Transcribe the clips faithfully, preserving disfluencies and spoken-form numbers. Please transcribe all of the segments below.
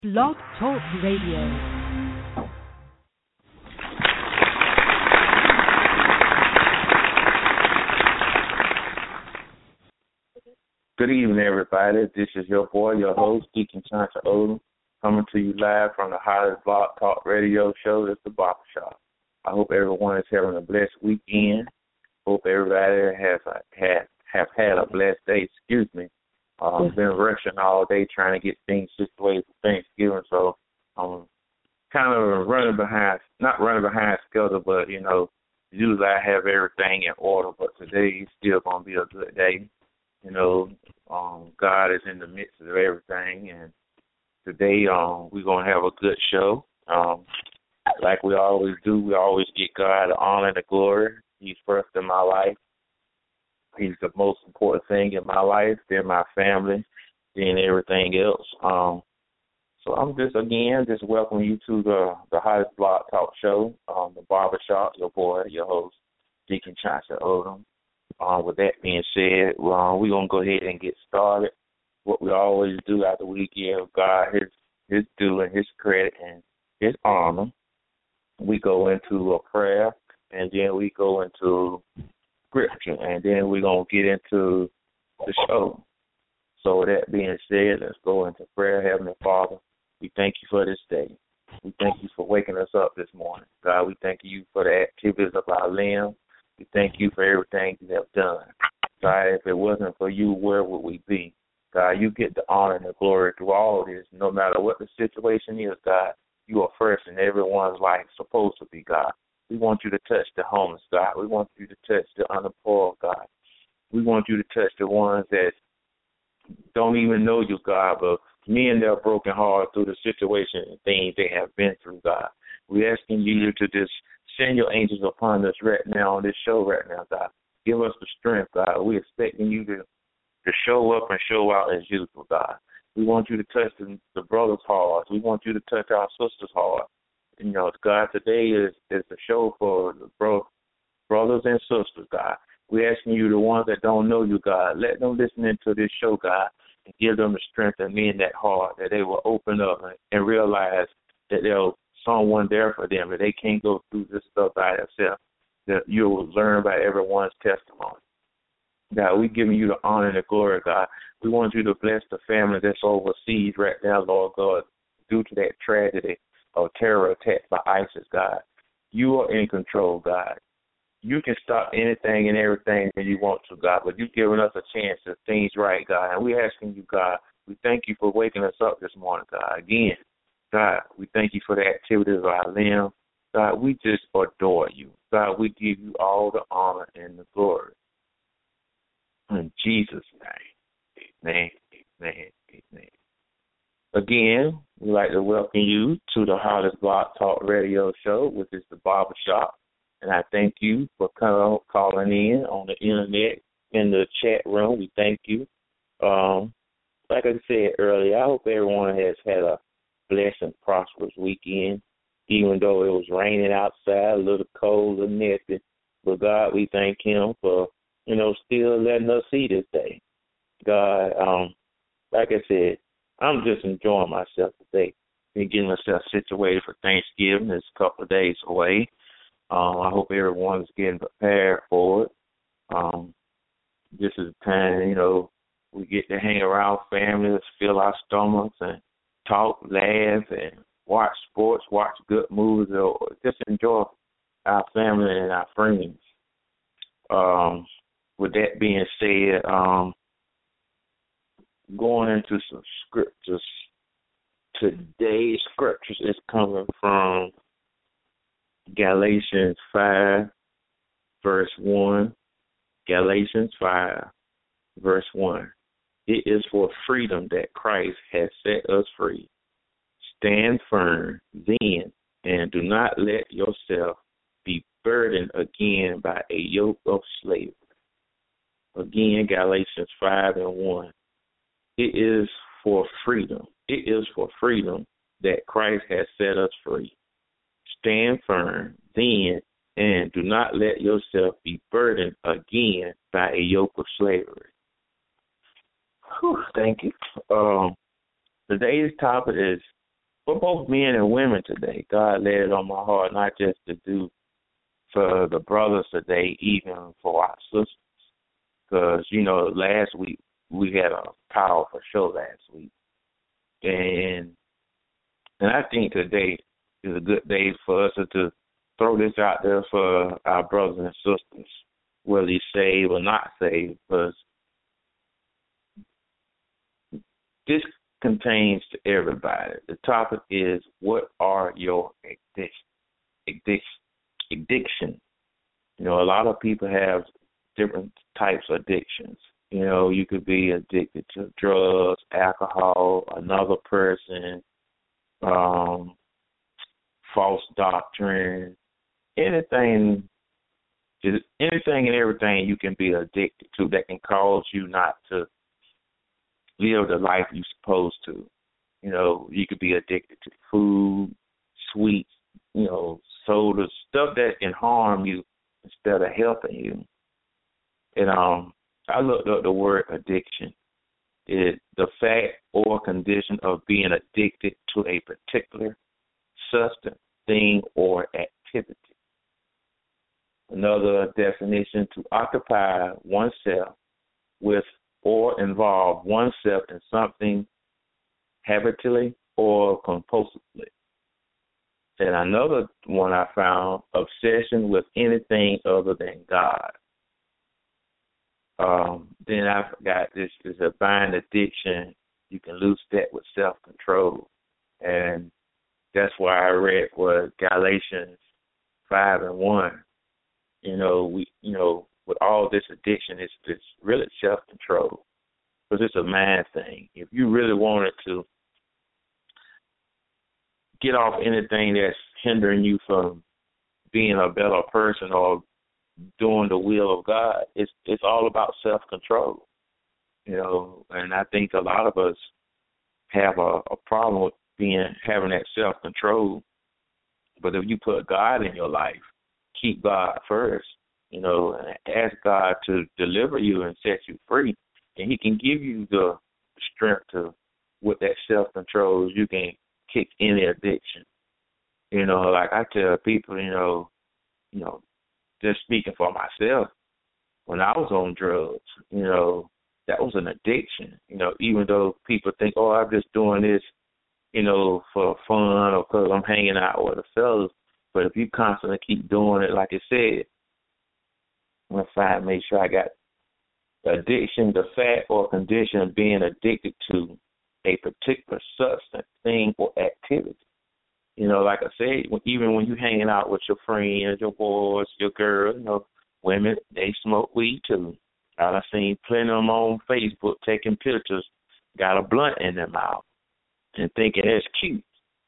Blog Talk Radio. Good evening, everybody. This is your boy, your host, Deacon Chauncey Odom, coming to you live from the hottest Blog Talk Radio show. It's the Barbershop. I hope everyone is having a blessed weekend. Hope everybody has a, has have had a blessed day. Excuse me. Um, yes. Been rushing all day trying to get things situated for Thanksgiving, so I'm kind of running behind. Not running behind schedule, but you know, usually I have everything in order. But today is still gonna be a good day. You know, um, God is in the midst of everything, and today um, we're going to have a good show. Um, like we always do, we always give God the honor and the glory. He's first in my life. He's the most important thing in my life, then my family, then everything else. Um, so I'm just, again, just welcoming you to the, the hottest Blog Talk show, um, the Barbershop, your boy, your host, Deacon Chauncey Odom. Uh, with that being said, uh, we're going to go ahead and get started. What we always do after we give God his, his due and his credit and his honor, we go into a prayer, and then we go into scripture, and then we're going to get into the show. So with that being said, let's go into prayer. Heavenly Father, we thank you for this day. We thank you for waking us up this morning. God, we thank you for the activities of our limbs. We thank you for everything you have done. God, if it wasn't for you, where would we be? God, you get the honor and the glory through all of this. No matter what the situation is, God, you are first in everyone's life, supposed to be, God. We want you to touch the homeless, God. We want you to touch the unemployed, God. We want you to touch the ones that don't even know you, God, but mend their broken heart through the situation and things they have been through, God. We're asking you to just send your angels upon us right now on this show right now, God. Give us the strength, God. We're expecting you to, to show up and show out as usual, God. We want you to touch the, the brothers' hearts. We want you to touch our sisters' hearts. You know, God, today is, is the show for the bro, brothers and sisters, God. We're asking you, the ones that don't know you, God, let them listen into this show, God, and give them the strength and mend that heart, that they will open up and, and realize that there's someone there for them, that they can't go through this stuff by themselves, that you will learn by everyone's testimony. God, we giving you the honor and the glory, God. We want you to bless the family that's overseas right now, Lord God, due to that tragedy of terror attack by ISIS, God. You are in control, God. You can stop anything and everything that you want to, God, but you've given us a chance to things right, God. And we're asking you, God, we thank you for waking us up this morning, God. Again, God, we thank you for the activities of our limbs. God, we just adore you. God, we give you all the honor and the glory. In Jesus' name, amen, amen, amen. Again, we'd like to welcome you to the hottest Blog Talk Radio show, which is the Barbershop. And I thank you for coming, calling in on the internet, in the chat room. We thank you. Um, like I said earlier, I hope everyone has had a blessed and prosperous weekend, even though it was raining outside, a little cold and nasty. But God, we thank him for, you know, still letting us see this day. God, um, like I said, I'm just enjoying myself today. Been getting myself situated for Thanksgiving. It's a couple of days away. Um, I hope everyone's getting prepared for it. Um, this is the time, you know, we get to hang around families, fill our stomachs, and talk, laugh, and watch sports, watch good movies, or just enjoy our family and our friends. Um, with that being said, um, going into some scriptures, today's scriptures is coming from Galatians five, verse one. Galatians five, verse one. It is for freedom that Christ has set us free. Stand firm then, and do not let yourself be burdened again by a yoke of slavery. Again, Galatians five and one. It is for freedom. It is for freedom that Christ has set us free. Stand firm then, and do not let yourself be burdened again by a yoke of slavery. Whew, thank you. Um, today's topic is for both men and women today, God laid it on my heart not just to do for the brothers today, even for our sisters. Because, you know, last week we had a powerful show last week. And and I think today is a good day for us to throw this out there for our brothers and sisters, whether he's saved or not saved, because this contains to everybody. The topic is, what are your addiction? Addiction. Addiction. You know, a lot of people have different types of addictions. You know, you could be addicted to drugs, alcohol, another person, um, false doctrine, anything, just anything and everything you can be addicted to that can cause you not to live the life you're supposed to. You know, you could be addicted to food, sweets, you know, soda, stuff that can harm you instead of helping you. And um, I looked up the word addiction. It's the fact or condition of being addicted to a particular substance, thing, or activity. Another definition, to occupy oneself with or involve oneself in something habitually or compulsively. And another one I found, obsession with anything other than God. Um, then I forgot this is a bind addiction. You can lose that with self-control. And that's why I read was Galatians five and one. You know, we, you know, with all this addiction, it's, it's really self-control, because it's a mind thing. If you really wanted to get off anything that's hindering you from being a better person or doing the will of God, it's it's all about self-control. You know, and I think a lot of us have a, a problem with being having that self-control. But if you put God in your life, keep God first, you know, and ask God to deliver you and set you free, and he can give you the strength to, with that self-control, you can kick any addiction. You know, like I tell people, you know, you know, just speaking for myself, when I was on drugs, you know, that was an addiction. You know, even though people think, oh, I'm just doing this, you know, for fun or because I'm hanging out with the fellas. But if you constantly keep doing it, like I said, I'm going to find, make sure I got the addiction, the fact or condition of being addicted to a particular substance, thing, or activity. You know, like I said, even when you're hanging out with your friends, your boys, your girls, you know, women, they smoke weed too. I've seen plenty of them on Facebook taking pictures, got a blunt in their mouth, and thinking it's cute.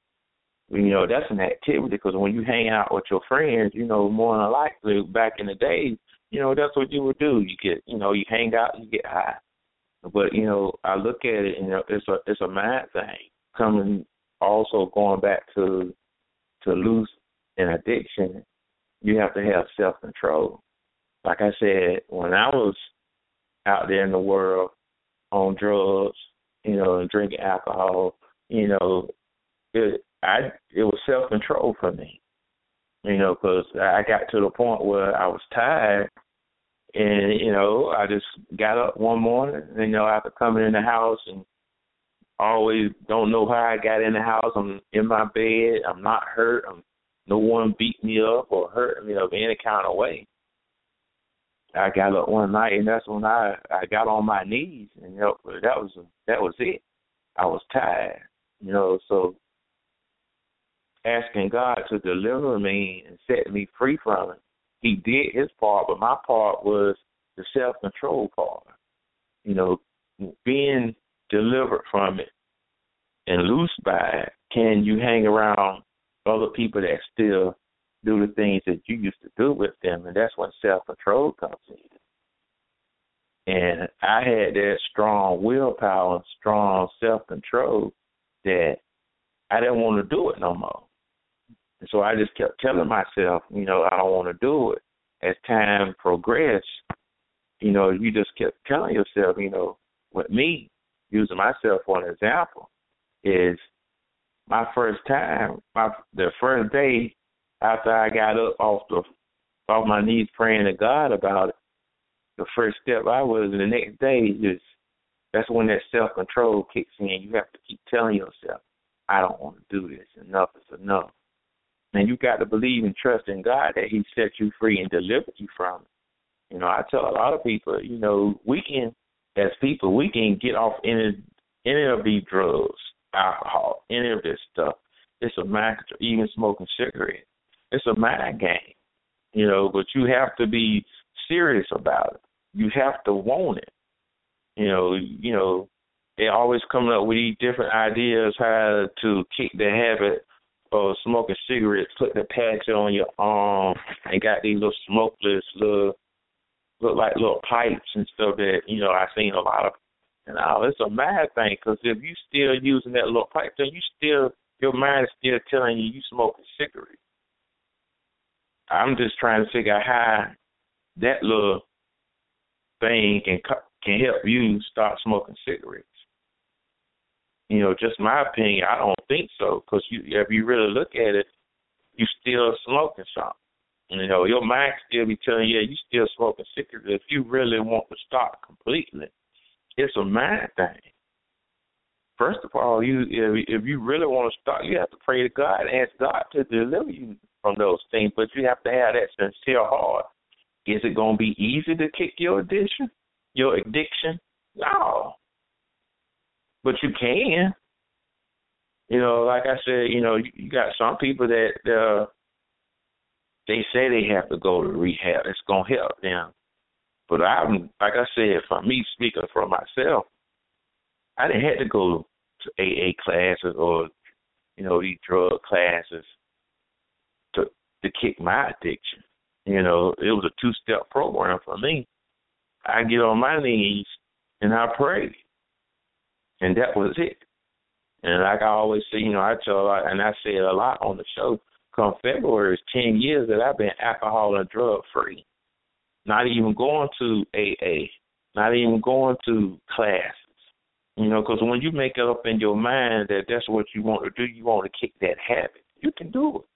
You know, that's an activity, because when you hang out with your friends, you know, more than likely back in the day, you know, that's what you would do. You get, you know, you hang out, you get high. But, you know, I look at it, and you know, it's a it's a mind thing. Coming also going back to to lose an addiction, you have to have self-control. Like I said, when I was out there in the world on drugs, you know, and drinking alcohol, you know, it, I it was self-control for me, you know, because I got to the point where I was tired, and, you know, I just got up one morning, you know, after coming in the house, and always don't know how I got in the house. I'm in my bed. I'm not hurt. I'm, no one beat me up or hurt me of any kind of way. I got up one night, and that's when I, I got on my knees, and, you know, that was that was it. I was tired, you know, so asking God to deliver me and set me free from it. He did his part, but my part was the self-control part. You know, being delivered from it and loose by it, can you hang around other people that still do the things that you used to do with them? And that's when self-control comes in. And I had that strong willpower and strong self-control that I didn't want to do it no more. And so I just kept telling myself, you know, I don't want to do it. As time progressed, you know, you just kept telling yourself, you know, with me, using myself for an example, is my first time, my the first day after I got up off the off my knees praying to God about it, the first step I was the next day is that's when that self-control kicks in. You have to keep telling yourself, I don't want to do this. Enough is enough. And you got to believe and trust in God that he set you free and delivered you from it. You know, I tell a lot of people, you know, we can, as people, we can get off any, any of these drugs, alcohol, any of this stuff. It's a mind control, even smoking cigarettes. It's a mind game, you know, but you have to be serious about it. You have to want it. You know, you know, they're always coming up with these different ideas how to kick the habit of smoking cigarettes, put the patch on your arm, and got these little smokeless, little, look like little pipes and stuff that, you know, I've seen a lot of. And all, it's a mad thing, because if you still using that little pipe, then you still, your mind is still telling you you smoking cigarettes. I'm just trying to figure out how that little thing can can help you start smoking cigarettes. You know, just my opinion, I don't think so, because you, if you really look at it, you still smoking something. You know, your mind still be telling you, yeah, you still smoking cigarettes. If you really want to stop completely, it's a mind thing. First of all, you if, if you really want to stop, you have to pray to God and ask God to deliver you from those things. But you have to have that sincere heart. Is it going to be easy to kick your addiction? Your addiction? No. But you can. You know, like I said, you know, you, you got some people that uh, they say they have to go to rehab. It's going to help them. But I'm, like I said, for me, speaking for myself, I didn't have to go to A A classes or, you know, these drug classes to to kick my addiction. You know, it was a two-step program for me. I get on my knees and I pray, and that was it. And like I always say, you know, I tell a lot, and I say it a lot on the show, come February, it's ten years that I've been alcohol and drug-free. Not even going to A A, not even going to classes. You know, because when you make it up in your mind that that's what you want to do, you want to kick that habit, you can do it.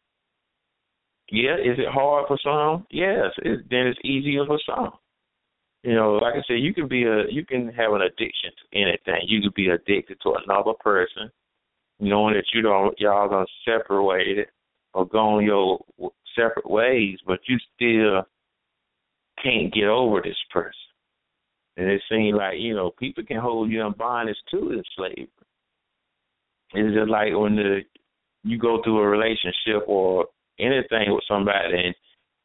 Yeah, is it hard for some? Yes, it, then it's easier for some. You know, like I said, you can be a, you can have an addiction to anything. You could be addicted to another person, knowing that you don't, y'all gonna separate it or go on your separate ways, but you still can't get over this person. And it seems like, you know, people can hold you in bondage too in slavery. It's just like when the, you go through a relationship or anything with somebody and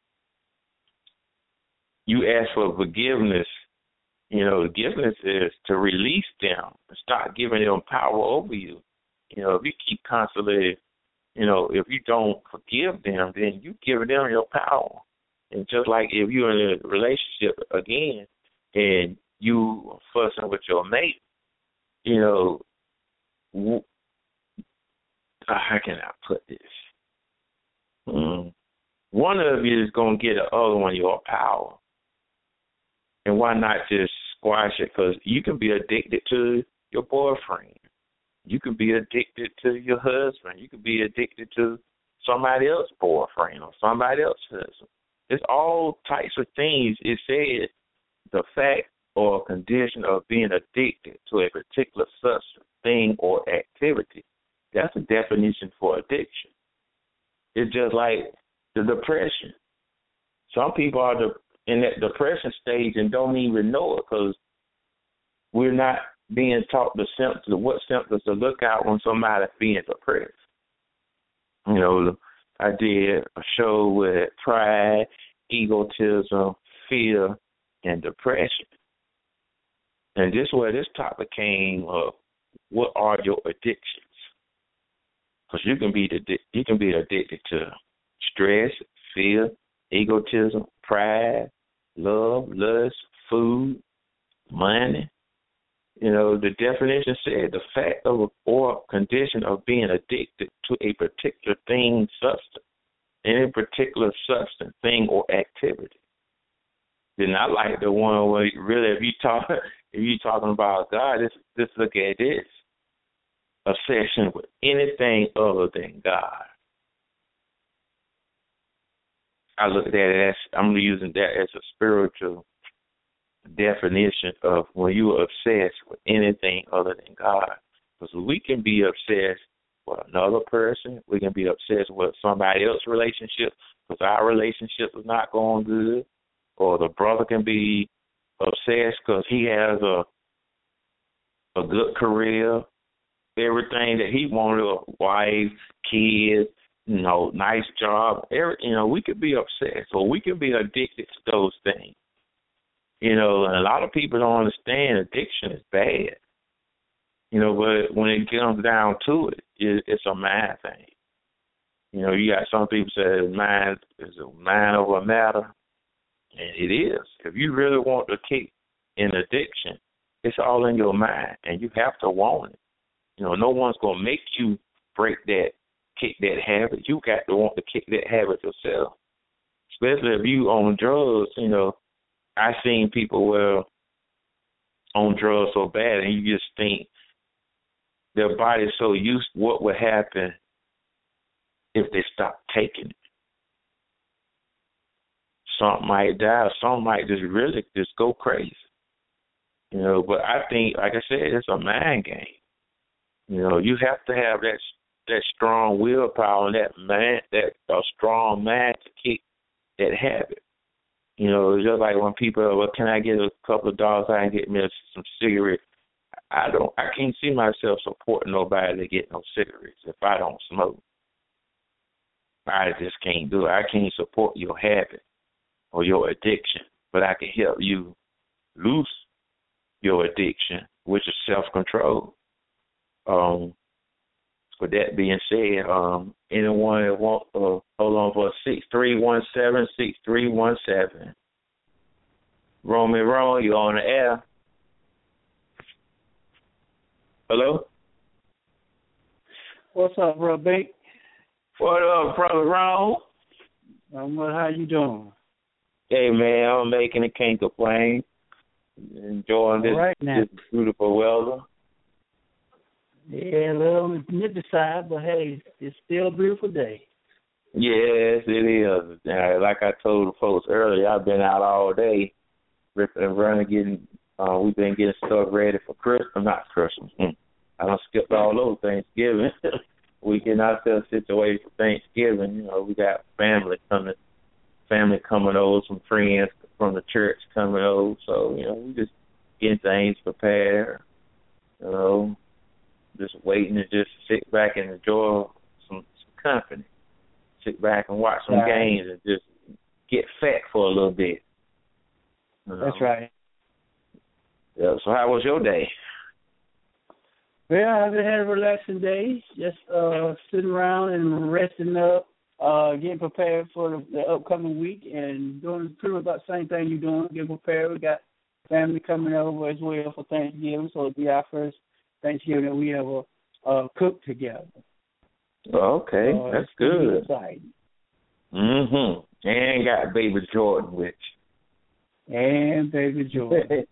you ask for forgiveness, you know, forgiveness is to release them and start giving them power over you. You know, if you keep constantly, you know, if you don't forgive them, then you give them your power. And just like if you're in a relationship again and you are fussing with your mate, you know, w- how can I put this? Mm. One of you is going to get the other one your power. And why not just squash it? Because you can be addicted to your boyfriend. You can be addicted to your husband. You can be addicted to somebody else's boyfriend or somebody else's husband. It's all types of things. It said the fact or condition of being addicted to a particular substance, thing, or activity. That's a definition for addiction. It's just like the depression. Some people are the, in that depression stage and don't even know it because we're not being taught the symptoms, what symptoms to look out when somebody's being depressed. You know, I did a show with pride, egotism, fear, and depression. And this is where this topic came of what are your addictions? Because you can be you can be addicted to stress, fear, egotism, pride, love, lust, food, money. You know, the definition said the fact of or condition of being addicted to a particular thing, substance, any particular substance, thing, or activity. Then I like the one where really, if you talk, if you talking about God, just just look at this. obsession with anything other than God. I look at that as, I'm using that as a spiritual definition of when you are obsessed with anything other than God. Because we can be obsessed with another person. We can be obsessed with somebody else's relationship because our relationship is not going good. Or the brother can be obsessed because he has a a good career, everything that he wanted, a wife, kids, you know, nice job. Every, you know, we could be obsessed or we could be addicted to those things. You know, and a lot of people don't understand addiction is bad. You know, but when it comes down to it, it it's a mind thing. You know, you got some people say mind is a mind over matter, and it is. If you really want to kick in addiction, it's all in your mind, and you have to want it. You know, no one's gonna make you break that, kick that habit. You got to want to kick that habit yourself. Especially if you on drugs. You know, I've seen people where on drugs so bad, and you just think their body's so used to what would happen if they stop taking it. Some might die, or some might just really just go crazy. You know, but I think, like I said, it's a mind game. You know, you have to have that that strong willpower and that man, that a strong mind to kick that habit. You know, it's just like when people, well, can I get a couple of dollars? I can get me some cigarettes. I don't. I can't see myself supporting nobody to get no cigarettes if I don't smoke. I just can't do it. I can't support your habit or your addiction, but I can help you lose your addiction, which is self-control. Um, with that being said, um, anyone that want, uh, hold on for six three one seven, six three one seven. Romy Ron, you're on the air. Hello? What's up, bro, Bink? What up, brother Ron? Um, what, how you doing? Hey, man, I'm making it, can't complain. Enjoying this, right this beautiful weather. Yeah, a little on the nippy side, but hey, it's still a beautiful day. Yes, it is. Uh, like I told the folks earlier, I've been out all day, ripping and running, getting. Uh, we've been getting stuff ready for Christmas. Not Christmas. Mm. I done skipped all those Thanksgiving. We getting ourselves situated for Thanksgiving. You know, we got family coming, family coming over, some friends from the church coming over. So you know, we just getting things prepared. You know, just waiting to just sit back and enjoy some, some company. Sit back and watch some right. games and just get fat for a little bit. You know? That's right. Yeah. So how was your day? Well, I've had a relaxing day, just uh, sitting around and resting up, uh, getting prepared for the, the upcoming week, and doing pretty much about the same thing you're doing, getting prepared. We got family coming over as well for Thanksgiving, so it'll be our first Thanksgiving that we ever uh, cook together. Okay, uh, that's good. Exciting. Mm-hmm. And got baby Jordan with you. And baby Jordan.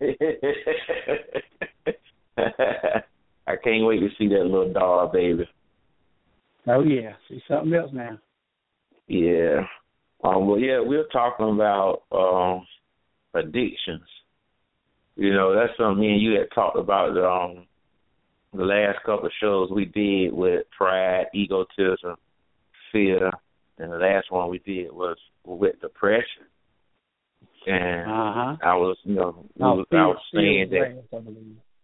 I can't wait to see that little doll baby. Oh, yeah. See something else now. Yeah. Um, well, yeah, we're talking about um, addictions. You know, that's something me and you had talked about um, the last couple of shows we did with pride, egotism, fear, and the last one we did was with depression. And uh-huh. I was, you know, oh, was, fear, I was saying fear that, range,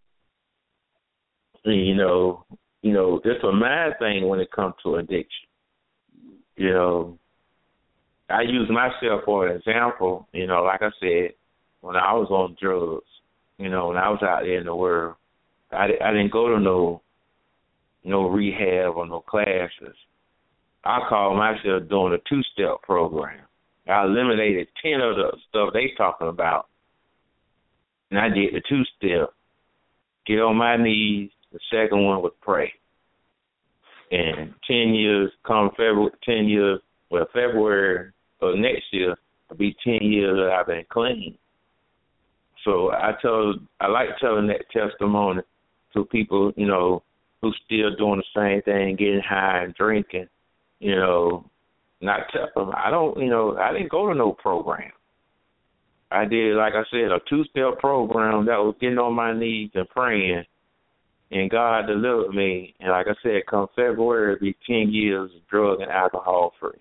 you know, you know, it's a mad thing when it comes to addiction. You know, I use myself for an example. You know, like I said, when I was on drugs, you know, when I was out there in the world, I, I didn't go to no no rehab or no classes. I call myself doing a two-step program. I eliminated ten of the stuff they talking about, and I did the two-step. Get on my knees. The second one was pray. And ten years, come February, ten years, well, February of next year, it'll be ten years that I've been clean. So I tell, I like telling that testimony to people, you know, who's still doing the same thing, getting high and drinking, you know, not tell them, I don't, you know, I didn't go to no program. I did, like I said, a two-step program that was getting on my knees and praying, and God delivered me. And like I said, come February, it'll be ten years drug and alcohol free.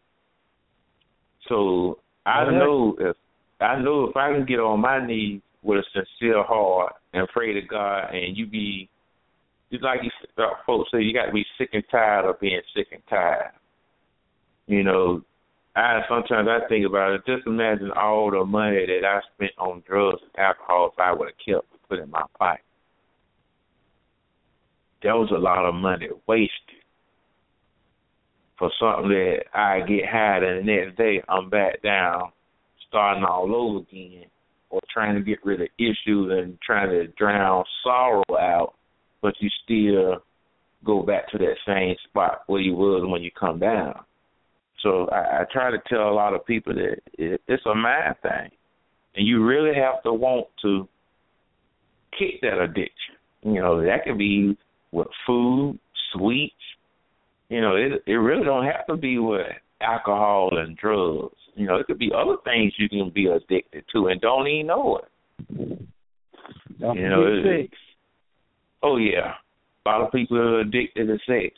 So I Okay. know if I know if I can get on my knees with a sincere heart and pray to God, and you be, just like you folks say, you got to be sick and tired of being sick and tired. You know, I sometimes I think about it. Just imagine all the money that I spent on drugs and alcohol if I would have kept and put in my pocket. That was a lot of money wasted for something that I get high and the next day I'm back down, starting all over again, or trying to get rid of issues and trying to drown sorrow out, but you still go back to that same spot where you was when you come down. So I, I try to tell a lot of people that it, it's a mind thing, and you really have to want to kick that addiction. You know, that could be with food, sweets. You know, it it really don't have to be with alcohol and drugs. You know, it could be other things you can be addicted to and don't even know it. Don't you know, forget it, sex. Oh yeah, a lot of people are addicted to sex.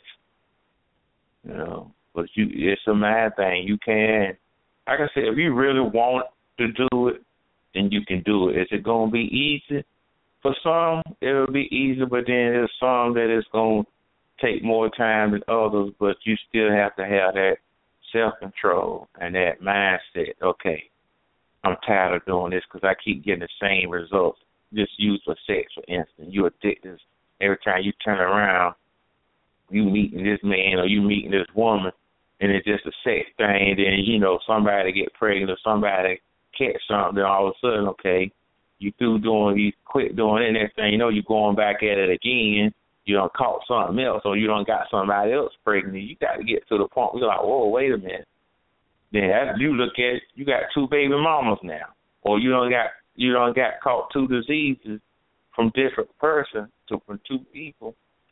You know. But you, it's a mad thing. You can, like I said, if you really want to do it, then you can do it. Is it going to be easy? For some, it'll be easy, but then there's some that it's going to take more time than others, but you still have to have that self-control and that mindset. Okay, I'm tired of doing this because I keep getting the same results. Just use for sex, for instance. You're addicted. Every time you turn around, you meeting this man or you meeting this woman, and it's just a sex thing, then, you know, somebody get pregnant or somebody catch something, then all of a sudden, okay, you through doing, you quit doing it, and next thing you know, you're going back at it again, you done caught something else, or you done got somebody else pregnant. You got to get to the point where you're like, whoa, wait a minute. Then as you look at it, you got two baby mamas now, or you done got, you done got caught two diseases from different persons, to, from two people.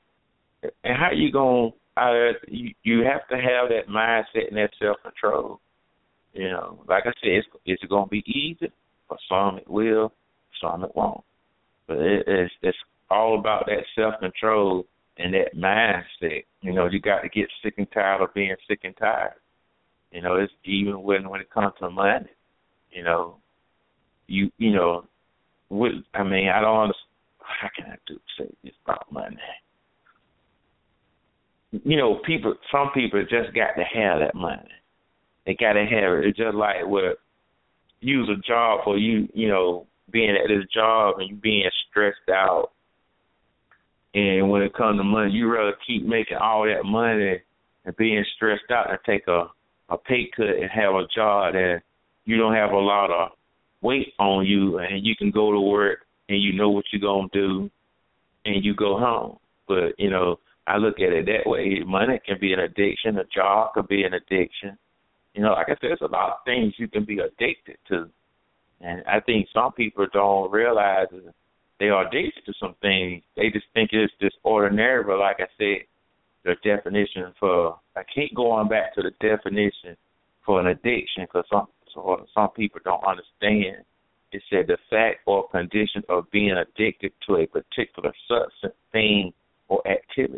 And how you going to, Uh, you, you have to have that mindset and that self-control. You know, like I said, it's, it's going to be easy. For some it will, some it won't. But it, it's, it's all about that self-control and that mindset. You know, you got to get sick and tired of being sick and tired. You know, it's even when, when it comes to money. You know, you you know, with, I mean, I don't understand. How can I do say this about money? You know, people. Some people just got to have that money. They got to have it. It's just like what use a job for you. You know, being at this job and you being stressed out, and when it comes to money, you rather keep making all that money and being stressed out and take a a pay cut and have a job that you don't have a lot of weight on you, and you can go to work and you know what you're gonna do, and you go home. But you know, I look at it that way. Money can be an addiction. A job can be an addiction. You know, like I said, there's a lot of things you can be addicted to. And I think some people don't realize that they are addicted to some things. They just think it's just ordinary. But like I said, the definition for, I keep going back to the definition for an addiction because some, so some people don't understand. It said the fact or condition of being addicted to a particular substance, thing, or activity.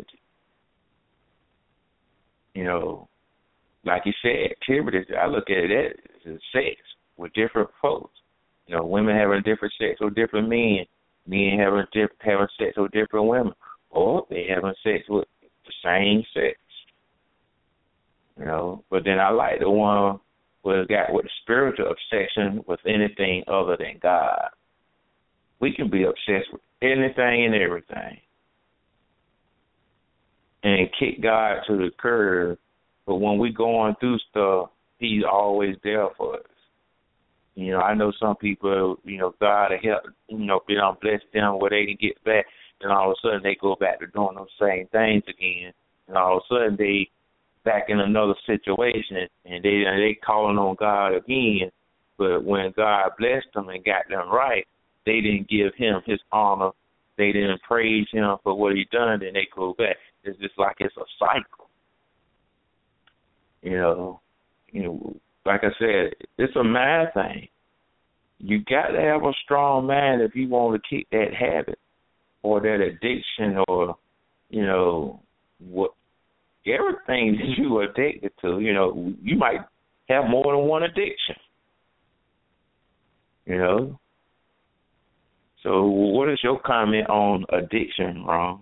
You know, like you said, activities, I look at it as sex with different folks. You know, women having different sex with different men, men having diff- having sex with different women, or they having sex with the same sex. You know, but then I like the one where it got with the spiritual obsession with anything other than God. We can be obsessed with anything and everything and kick God to the curb, but when we going through stuff, he's always there for us. You know, I know some people, you know, God will help, you know, be on bless them where they can get back, and all of a sudden they go back to doing those same things again, and all of a sudden they back in another situation, and they they calling on God again, but when God blessed them and got them right, they didn't give him his honor. They didn't praise him for what he done, then they go back. It's just like it's a cycle. You know, you know, like I said, it's a mind thing. You got to have a strong mind if you want to kick that habit or that addiction or, you know, what everything that you are addicted to. You know, you might have more than one addiction. You know. So what is your comment on addiction, Ron?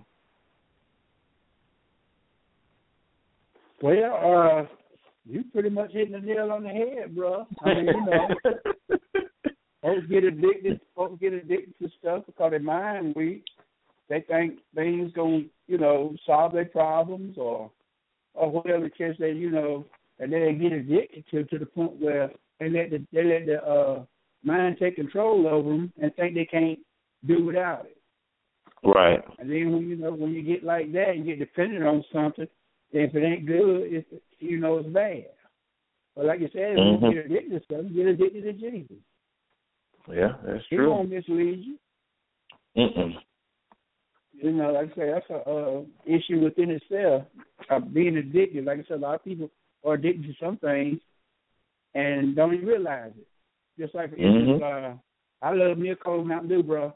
Well, uh, you pretty much hitting the nail on the head, bro. I mean, you know, folks get addicted. Folks get addicted to stuff because their mind weak. They think things gonna, you know, solve their problems or, or whatever the case they, you know, and then they get addicted to to the point where they let the they let the uh, mind take control over them and think they can't do without it. Right. And then when you know when you get like that and get dependent on something, if it ain't good, it's, you know it's bad. But like you said, mm-hmm. when you get addicted to something, get addicted to Jesus. Yeah, that's he true. He won't mislead you. Mm-mm. You know, like I say, that's a uh, issue within itself of being addicted. Like I said, a lot of people are addicted to some things and don't even realize it. Just like, for mm-hmm. instance, uh, I love me a cold Mountain Dew, bro.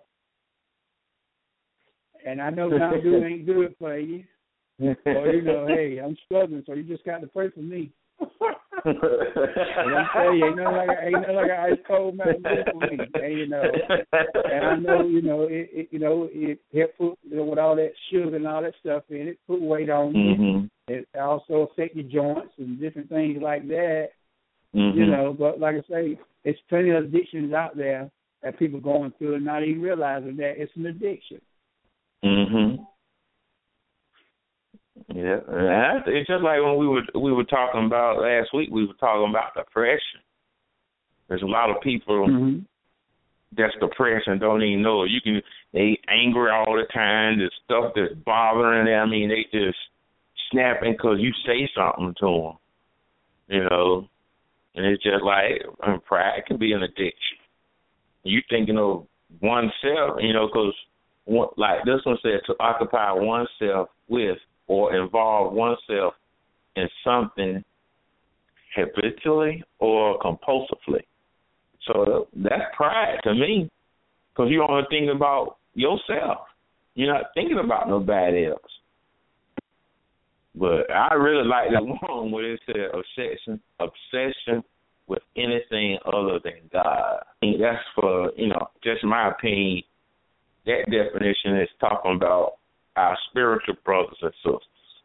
And I know Mountain Dew ain't good for you. Or, you know, hey, I'm struggling, so you just got to pray for me. And I'm telling you, ain't nothing like ain't nothing like an ice cold Mountain Dew for me. And you know, and I know, you know, it, it you know, it help put, you know, with all that sugar and all that stuff in it, put weight on mm-hmm. you. It also affect your joints and different things like that. Mm-hmm. You know, but like I say, it's plenty of addictions out there that people going through and not even realizing that it's an addiction. Mhm. Yeah, and it's just like when we were we were talking about last week. We were talking about depression. There's a lot of people mm-hmm. that's depressed and don't even know it. You can they angry all the time. There's stuff that's bothering them. I mean, they just snapping because you say something to them. You know, and it's just like and pride can be an addiction. You thinking of oneself, you know, because like this one said, to occupy oneself with or involve oneself in something habitually or compulsively. So that's pride to me, because you're only thinking about yourself. You're not thinking about nobody else. But I really like that one where it said obsession, obsession with anything other than God. I think that's for, you know, just my opinion. That definition is talking about our spiritual brothers and sisters.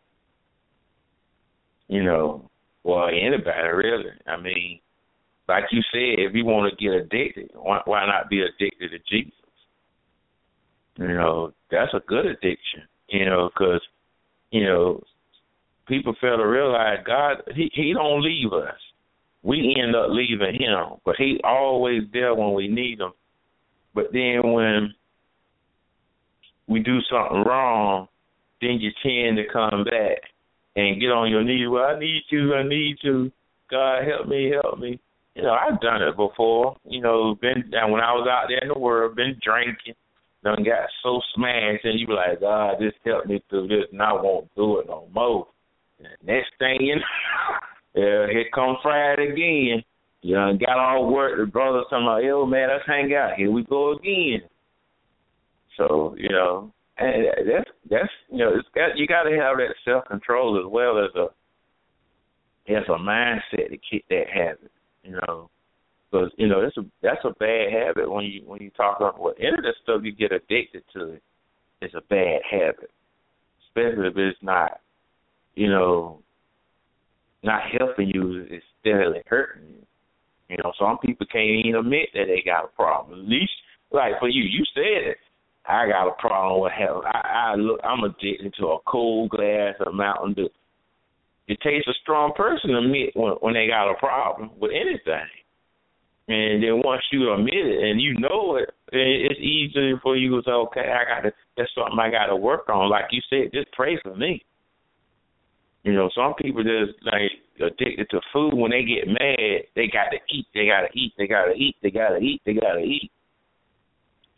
You know, well, anybody really. I mean, like you said, if you want to get addicted, why, why not be addicted to Jesus? You know, that's a good addiction, you know, because, you know, people fail to realize God, he, he don't leave us. We end up leaving him, but he always there when we need him. But then when we do something wrong, then you tend to come back and get on your knees. Well, I need you, I need you. God, help me, help me. You know, I've done it before. You know, been and when I was out there in the world, been drinking, done got so smashed, and you be like, God, just help me through this, and I won't do it no more. And next thing you know, uh, here come Friday again. You know, got all work. The brothers talking about, yo, man, let's hang out. Here we go again. So, you know, and that's, that's you know, it's got, you got to have that self-control as well as a, as a mindset to kick that habit, you know. Because, you know, that's a, that's a bad habit when you when you talk about what any of the stuff you get addicted to is a bad habit, especially if it's not, you know, not helping you, it's steadily hurting you. You know, some people can't even admit that they got a problem. At least, like for you, you said it. I got a problem with hell. I, I look, I'm addicted to a cold glass of Mountain Dew. It takes a strong person to admit when, when they got a problem with anything. And then once you admit it and you know it, it's easy for you to say, okay, I got to, that's something I got to work on. Like you said, just pray for me. You know, some people just like addicted to food. When they get mad, they got to eat. They got to eat. They got to eat. They got to eat. They got to eat.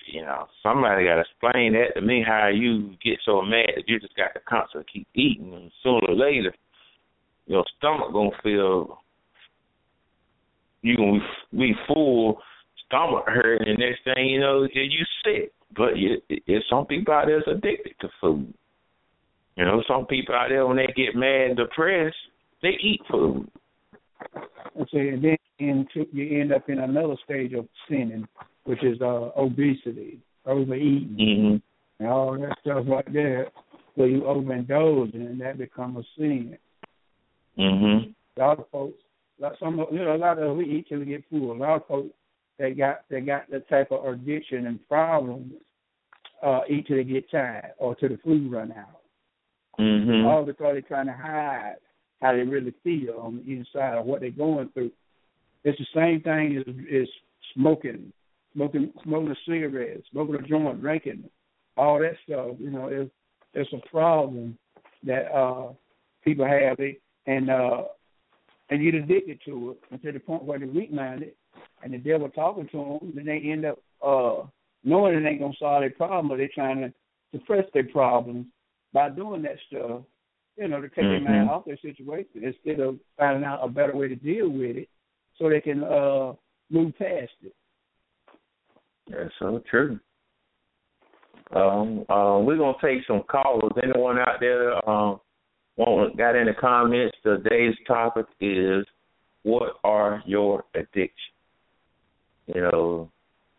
You know, somebody got to explain that to me, how you get so mad that you just got to constantly keep eating, and sooner or later, your stomach going to feel, you're going to be full, stomach hurt, and the next thing you know, you sick. But you, it, some people out there is addicted to food. You know, some people out there, when they get mad and depressed, they eat food. Okay, and then into, you end up in another stage of sinning, which is uh, obesity, overeating, mm-hmm. and all that stuff like that. So you overindulge, and that becomes a sin. Mm-hmm. A lot of folks, like some, you know, a lot of we eat till we get full. A lot of folks they got they got the type of addiction and problems uh, eat till they get tired or till the food run out. Mm-hmm. All because they're trying to hide how they really feel on the inside of what they're going through. It's the same thing as, as smoking, smoking, smoking a cigarette, smoking a joint, drinking, all that stuff. You know, it's, it's a problem that uh, people have, it, and uh, and you're addicted to it until the point where they're weak-minded, and the devil talking to them, then they end up uh, knowing it ain't gonna solve their problem, but they're trying to suppress their problems by doing that stuff. You know, to take mm-hmm. their mind off their situation instead of finding out a better way to deal with it, so they can uh, move past it. That's so true. Um, uh, we're gonna take some callers. Anyone out there um, want, got any comments? Today's topic is, what are your addictions? You know,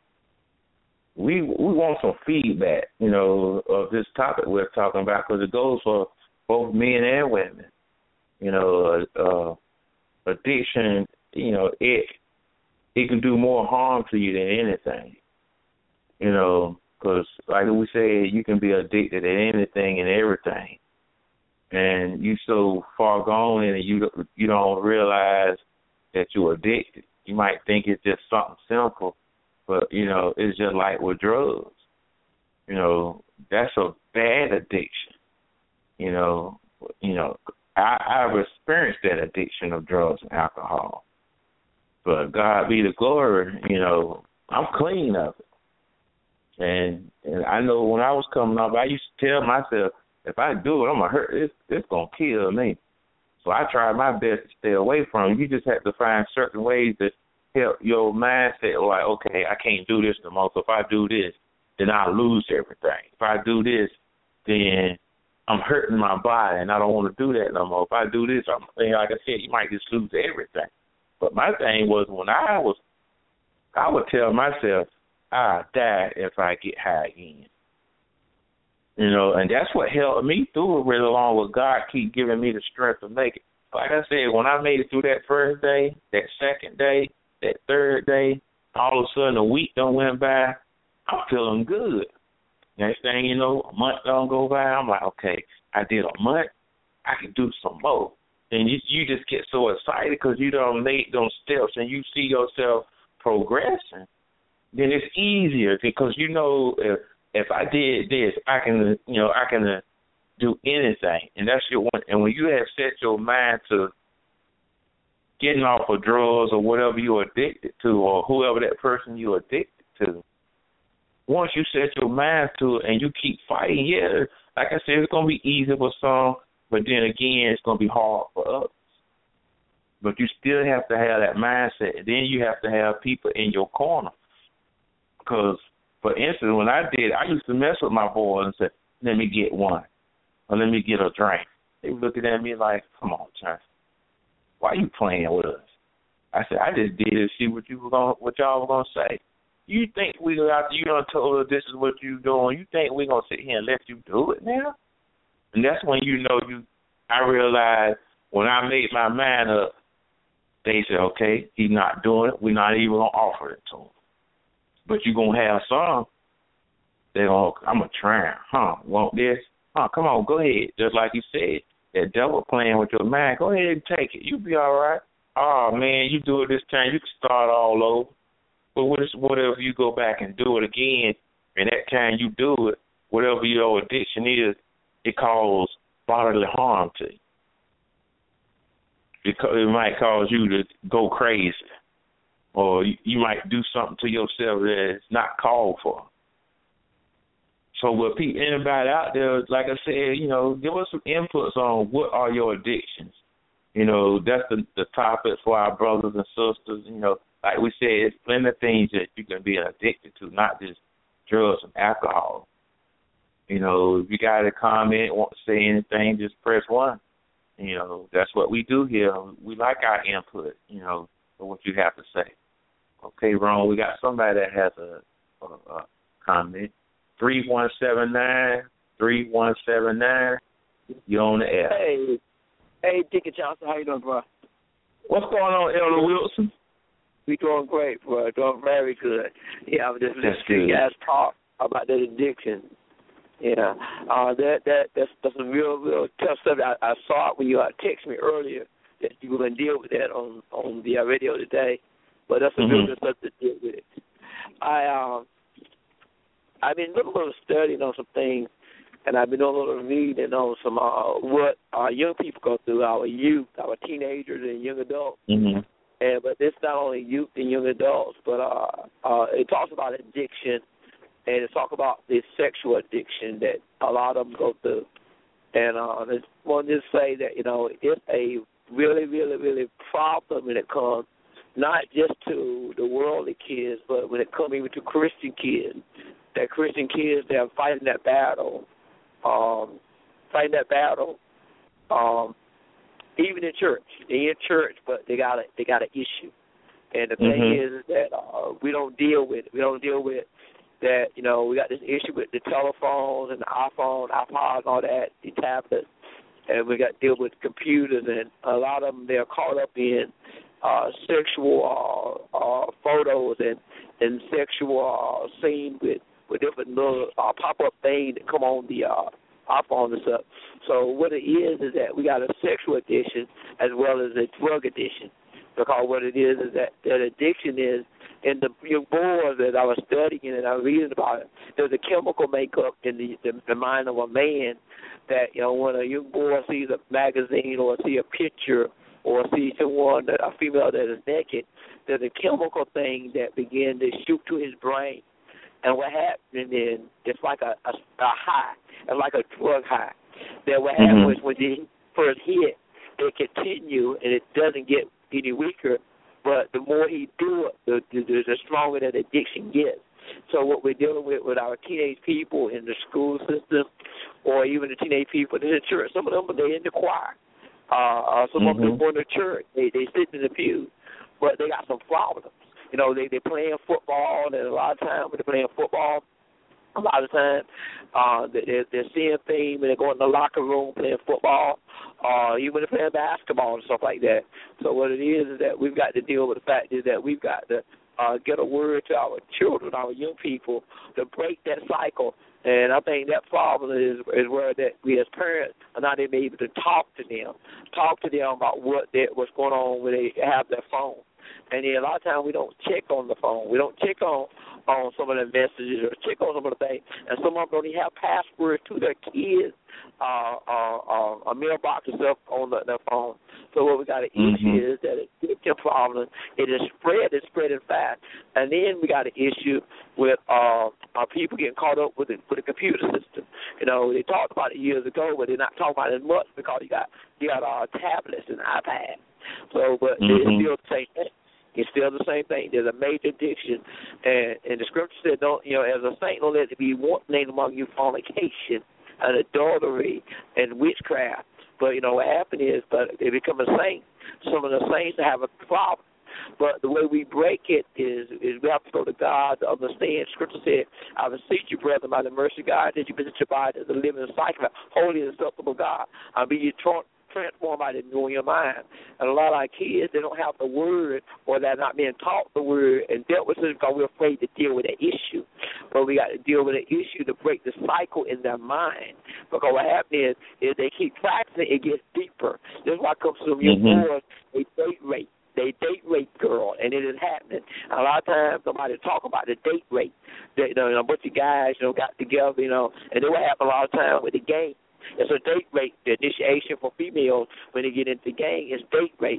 we we want some feedback, you know, of this topic we're talking about, because it goes for both men and women. You know, uh, addiction, you know, it it can do more harm to you than anything. You know, because like we said, you can be addicted to anything and everything, and you so far gone in it, you you don't realize that you're addicted. You might think it's just something simple, but you know, it's just like with drugs. You know, that's a bad addiction. You know, you know, I, I've experienced that addiction of drugs and alcohol. But God be the glory, you know, I'm clean of it. And and I know when I was coming up, I used to tell myself, if I do it, I'm going to hurt, it's, it's going to kill me. So I tried my best to stay away from it. You just have to find certain ways to help your mindset, like, okay, I can't do this no more. So if I do this, then I'll lose everything. If I do this, then I'm hurting my body, and I don't want to do that no more. If I do this, I'm, like I said, you might just lose everything. But my thing was, when I was, I would tell myself, I'll die if I get high again. You know, and that's what helped me through it really long, with God keep giving me the strength to make it. Like I said, when I made it through that first day, that second day, that third day, all of a sudden a week done went by, I'm feeling good. Next thing you know, a month don't go by, I'm like, okay, I did a month, I can do some more. And you you just get so excited because you done made those steps and you see yourself progressing. Then it's easier because you know if if I did this, I can, you know, I can uh, do anything. And that's your one. And when you have set your mind to getting off of drugs or whatever you're addicted to, or whoever that person you're addicted to, once you set your mind to it and you keep fighting, yeah, like I said, it's going to be easy for some, but then again, it's going to be hard for others. But you still have to have that mindset. And then you have to have people in your corner. Because, for instance, when I did, I used to mess with my boys and say, let me get one, or let me get a drink. They were looking at me like, come on, Chance, why are you playing with us? I said, I just did it to see what you were going, what y'all were going to say. You think we after you done told us this is what you doing, you think we're going to sit here and let you do it now? And that's when you know you, I realized when I made my mind up, they said, okay, he's not doing it. We're not even going to offer it to him. But you're going to have some, they're going to, I'm going to try, huh, want this? Huh, come on, go ahead. Just like you said, that devil playing with your mind, go ahead and take it. You'll be all right. Oh, man, you do it this time, you can start all over. But whatever you go back and do it again, and that time you do it, whatever your addiction is, it causes bodily harm to you. It, it might cause you to go crazy, or you, you might do something to yourself that is not called for. So we'll peep anybody out there, like I said, you know, give us some inputs on what are your addictions. You know, that's the, the topic for our brothers and sisters. You know, like we said, it's plenty of things that you can be addicted to, not just drugs and alcohol. You know, if you got a comment, want to say anything, just press one. You know, that's what we do here. We like our input, you know, for what you have to say. Okay, Ron, we got somebody that has a, a, a comment. three one seven nine, three one seven nine, you're on the air. Hey, hey, Deacon Johnson, how you doing, bro? What's going on, Elder Wilson? We doing great, bro. Doing very good. Yeah, I was just That's listening to you guys talk about that addiction. Yeah, uh, that that that's, that's a real, real tough subject. I, I saw it when you uh, texted me earlier that you were going to deal with that on on the uh, radio today, but that's a mm-hmm. real good subject to deal with it. I um, I've been doing a little studying on some things, and I've been doing a little reading on some uh, what our young people go through, our youth, our teenagers and young adults. Mm-hmm. And but it's not only youth and young adults, but uh, uh, it talks about addiction. And it's talk about the sexual addiction that a lot of them go through. And uh, I just want to say that, you know, it's a really, really, really problem when it comes not just to the worldly kids, but when it comes even to Christian kids. That Christian kids that are fighting that battle, um, fighting that battle, um, even in church. They're in church, but they got a, they got an issue. And the mm-hmm. thing is that uh, we don't deal with it. We don't deal with that, you know, we got this issue with the telephones and the iPhone, iPods, all that, the tablets, and we got to deal with computers, and a lot of them, they're caught up in uh, sexual uh, uh, photos and, and sexual uh, scenes with, with different little uh, pop-up things that come on the uh, iPhone and stuff. So what it is is that we got a sexual addiction as well as a drug addiction, because what it is is that that addiction is, in the young boys that I was studying and I was reading about it, there's a chemical makeup in the, the, the mind of a man that, you know, when a young boy sees a magazine or see a picture or see someone, a female that is naked, there's a chemical thing that begins to shoot to his brain. And what happens is it's like a, a, a high, it's like a drug high. That what mm-hmm. happens when you first hit, it continue and it doesn't get any weaker. But the more he do it, the, the, the stronger that addiction gets. So what we're dealing with with our teenage people in the school system, or even the teenage people in the church, some of them, they're in the choir. Uh, some mm-hmm. of them go in the church. They they sit in the pew, but they got some problems. You know, they they playing football, and a lot of times when they're playing football, a lot of times uh, they're, they're seeing things when they go in the locker room playing football, uh, even when they're playing basketball and stuff like that. So what it is is that we've got to deal with the fact is that we've got to uh, get a word to our children, our young people, to break that cycle. And I think that problem is is where that we as parents are not even able to talk to them, talk to them about what they, what's going on when they have their phone. And then a lot of times we don't check on the phone. We don't check on, on some of the messages or check on some of the things. And some of them don't even have passwords to their kids' uh, uh, uh, a mailbox and stuff on the, their phone. So what we got to mm-hmm. issue is that it's a problem. It is spread. It's spreading fast. And then we got an issue with uh, our people getting caught up with the, with the computer system. You know, they talked about it years ago, but they're not talking about it as much because you got you got uh, tablets and iPads. So, but mm-hmm. it's still the same thing. It's still the same thing. There's a major addiction, and, and the scripture said, "Don't you know? As a saint, don't let it be one name among you fornication, and adultery, and witchcraft." But you know what happened is, but they become a saint. Some of the saints have a problem. But the way we break it is, is we have to go to God to understand. Scripture said, "I beseech you, brethren, by the mercy of God, that you present your body as a living sacrifice, holy and acceptable God. I be you tra- transformed by the renewing your mind." And a lot of our kids, they don't have the word, or they're not being taught the word and dealt with it because we're afraid to deal with the issue. But we got to deal with the issue to break the cycle in their mind. Because what happens is, is they keep practicing, it gets deeper. This is why it comes to them young mm-hmm. boys, they date rape. They date rape girl, and it is happening. And a lot of times, somebody talk about the date rape. They, you know, a bunch of guys, you know, got together, you know, and then what happen a lot of times with the gang. It's a date rape. The initiation for females when they get into the gang is date rape.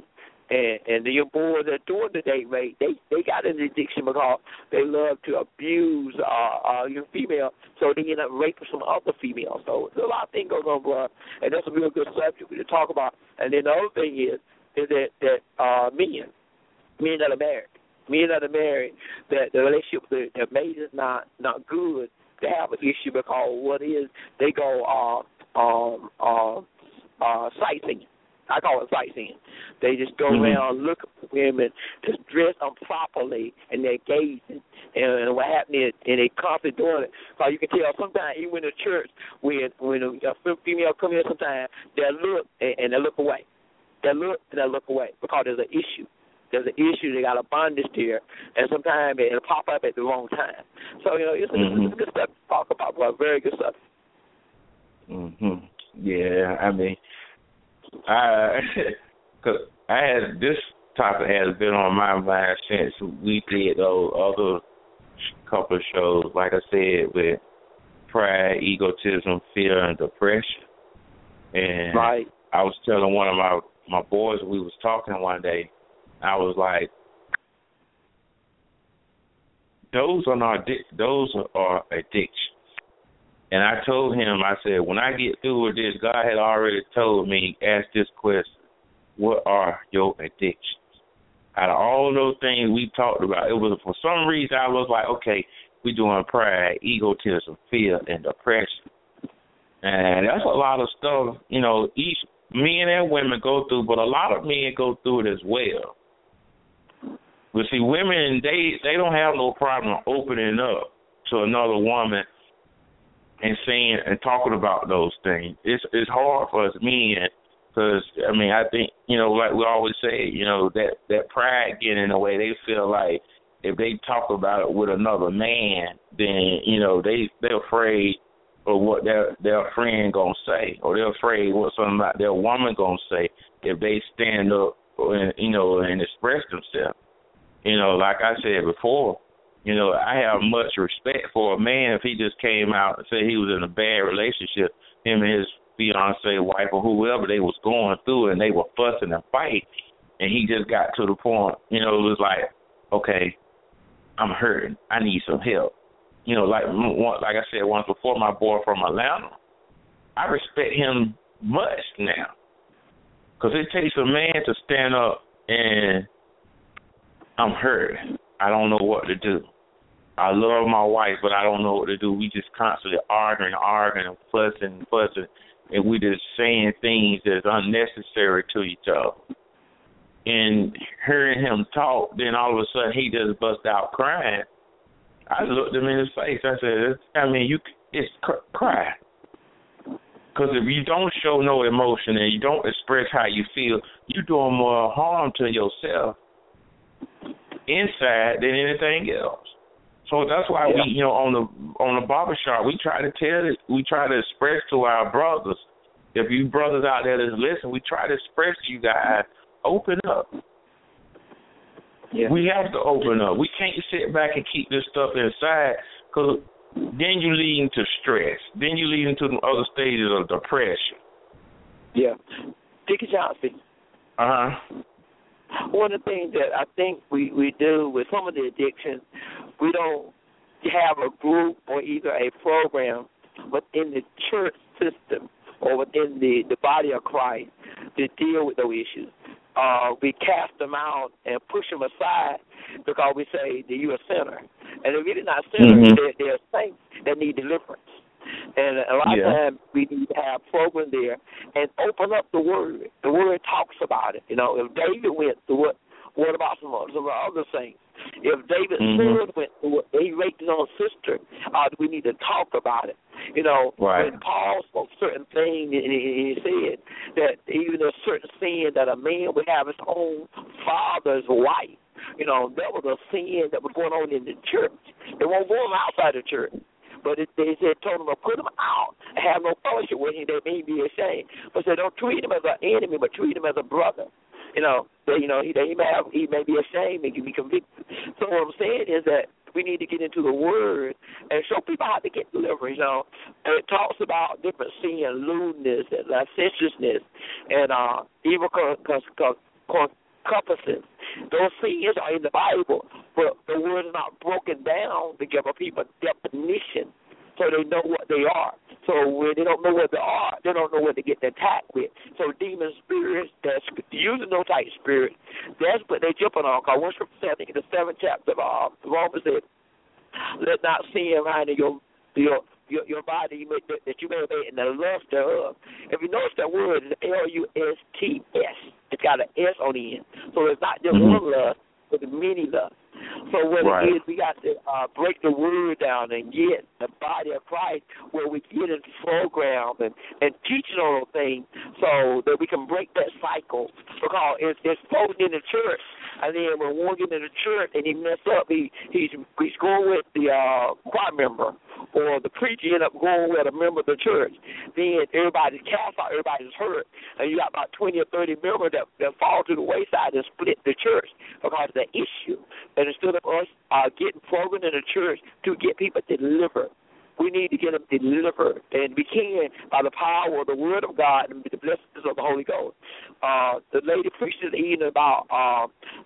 And and the young boys that are doing the date rape, they they got an addiction because they love to abuse uh, uh young female, so they end up raping some other females. So there's a lot of things going on, bro, and that's a real good subject to talk about. And then the other thing is is that that uh, men, men that are married, men that are married, that the relationship with their mate is not not good. They have an issue because what is they go uh um uh uh sightseeing. I call it sightseeing. They just go mm-hmm. around looking for women just dressed improperly and they're gazing. And, and what happened is, and they constantly doing it. So you can tell sometimes even in the church when when a female come in, sometimes they'll look and, and they'll look away. They'll look and they'll look away because there's an issue. There's an issue. They got a bondage there, and sometimes it'll pop up at the wrong time. So you know, it's, mm-hmm. it's good stuff to talk about, bro. Very good stuff. Mhm. Yeah, I mean. I, cause I had this topic has been on my mind since we did those other couple of shows, like I said, with pride, egotism, fear, and depression. And right. I was telling one of my my boys, we was talking one day, I was like, those are not those are addictions. And I told him, I said, when I get through with this, God had already told me, ask this question, what are your addictions? Out of all those things we talked about, it was for some reason I was like, okay, we're doing pride, egotism, fear, and depression. And that's a lot of stuff, you know, each men and women go through, but a lot of men go through it as well. But see, women, they, they don't have no problem opening up to another woman and saying and talking about those things. It's it's hard for us men because, I mean, I think, you know, like we always say, you know, that, that pride getting in the way. They feel like if they talk about it with another man, then, you know, they, they're afraid of what their their friend going to say, or they're afraid what something about their woman going to say if they stand up and, you know, and express themselves. You know, like I said before, you know, I have much respect for a man if he just came out and said he was in a bad relationship, him and his fiancée, wife, or whoever they was going through, and they were fussing and fighting, and he just got to the point, you know, it was like, okay, I'm hurting. I need some help. You know, like like I said once before, my boy from Atlanta, I respect him much now because it takes a man to stand up and I'm hurting. I don't know what to do. I love my wife, but I don't know what to do. We just constantly arguing, arguing, and fussing, fussing, and we just saying things that's unnecessary to each other. And hearing him talk, then all of a sudden he just bust out crying. I looked him in his face. I said, I mean, you it's cr- cry. Because if you don't show no emotion and you don't express how you feel, you're doing more harm to yourself inside than anything else. So that's why yeah. we, you know, on the on the barbershop, we try to tell it, we try to express to our brothers. If you brothers out there that listen, we try to express to you guys, open up. Yeah. We have to open up. We can't sit back and keep this stuff inside because then you lead into stress. Then you lead into the other stages of depression. Yeah. Dickie Johnson. Uh-huh. One of the things that I think we, we do with some of the addictions, we don't have a group or either a program within the church system or within the, the body of Christ to deal with those issues. Uh, we cast them out and push them aside because we say that you're a sinner. And they're really not sinners. Mm-hmm. They're, they're saints that need deliverance. And a lot yeah. of times we need to have programs there and open up the Word. The Word talks about it. You know, if David went through it, what about some, some other saints? If David's mm-hmm. son went through it, he raped his own sister, uh, we need to talk about it. You know, right. when Paul spoke certain things, and he, he said that even a certain sin that a man would have his own father's wife, you know, that was a sin that was going on in the church. It won't go on outside the church. But it, they said, told him to put him out and have no fellowship with him. They may be ashamed. But said, don't treat him as an enemy, but treat him as a brother. You know, they, you know, he, they, he may have, he may be ashamed and can be convicted. So what I'm saying is that we need to get into the Word and show people how to get delivered. You know, and it talks about different sin, lewdness, and licentiousness, and uh, evil con- con- con- con- compasses. Those sins are in the Bible, but the word is not broken down to give a people definition so they know what they are. So when they don't know what they are, they don't know what to get attacked with. So demon spirits, that's using those type of spirits, that's what they're jumping on. Because one scripture said, I think in the seventh chapter of uh, Romans said, let not sin reign in your your your, your body that, that you may obey in the lust thereof. If you notice that word, it's L U S T S. It's got an S on the end. So it's not just mm-hmm. one lust, but many lusts. So what right. it is, we got to uh, break the word down and get the body of Christ where we get into program and, and teaching on those things so that we can break that cycle. Because it's, it's floating in the church. And then when one gets in the church and he mess up, he he's he's going with the uh, choir member or the preacher end up going with a member of the church. Then everybody's cast out, everybody's hurt, and you got about twenty or thirty members that, that fall to the wayside and split the church because of the issue. And instead of us uh, getting programmed in the church to get people delivered, we need to get them delivered, and we can by the power of the Word of God and the blessings of the Holy Ghost. Uh, the lady preached this evening about um,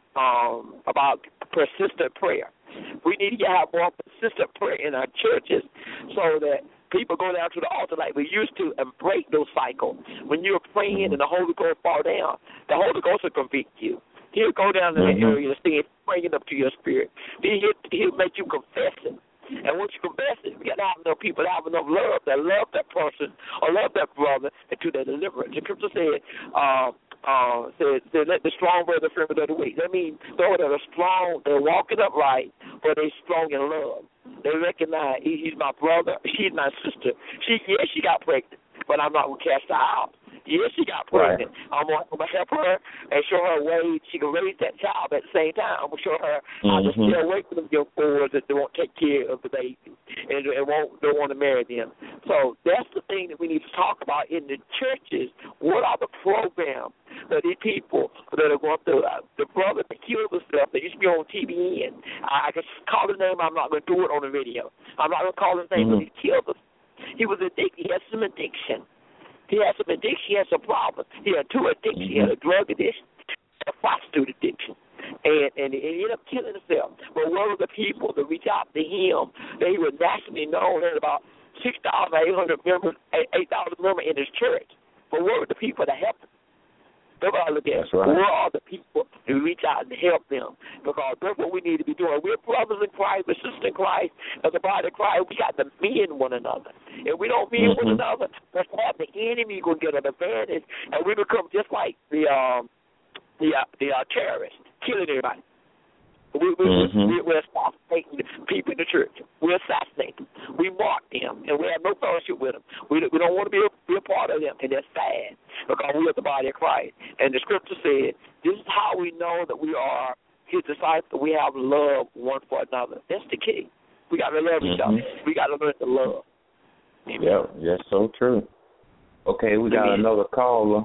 um, about persistent prayer. We need to have more persistent prayer in our churches so that people go down to the altar like we used to and break those cycles. When you're praying and the Holy Ghost fall down, the Holy Ghost will convict you. He'll go down to the area and see it bringing up to your spirit. Then he'll, he'll make you confess it. And once you confess it, we got to have enough people that have enough love that love that person or love that brother and do that deliverance. The scripture said, uh, uh, said, said, let the strong bear the infirmity of the weak. That means those that are strong, they're walking upright, but they're strong in love. They recognize he, he's my brother, she's my sister. She, yes, she got pregnant, but I'm not going to cast her out. Yes, she got pregnant. Right. I'm going to help her and show her a way she can raise that child at the same time. I'm going to show her mm-hmm. how to stay away from them young boys that they won't take care of the baby and, and won't don't want to marry them. So that's the thing that we need to talk about in the churches. What are the programs that these people that are going through? Uh, the brother that killed himself that used to be on T V N. I, I can call his name. I'm not going to do it on the video. I'm not going to call his name, mm-hmm. but he killed himself. He was addicted. He had some addiction. He had some addiction. He had some problems. He had two addictions. Mm-hmm. He had a drug addiction, a prostitute addiction, and, and he ended up killing himself. But one of the people that reached out to him, that he was nationally known at about six thousand eight hundred members, eight thousand members in his church. But what were the people that helped him? That's what I look at. Right. Where are the people who reach out and help them? Because that's what we need to be doing. We're brothers in Christ, we're sisters in Christ, as a body of Christ. We got to mend one another. If we don't mend mm-hmm. one another, that's what the enemy going to get an advantage, and we become just like the um, the uh, the uh, terrorists, killing everybody. We, we, mm-hmm. we, we're assassinating people in the church. We assassinate them. We mark them, and we have no fellowship with them. We, we don't want to be a, be a part of them, and that's sad because we are the body of Christ. And the scripture said, this is how we know that we are his disciples. We have love one for another. That's the key. We got to love mm-hmm. each other. We got to learn to love. Yeah, that's so true. Okay, we got Amen. Another caller.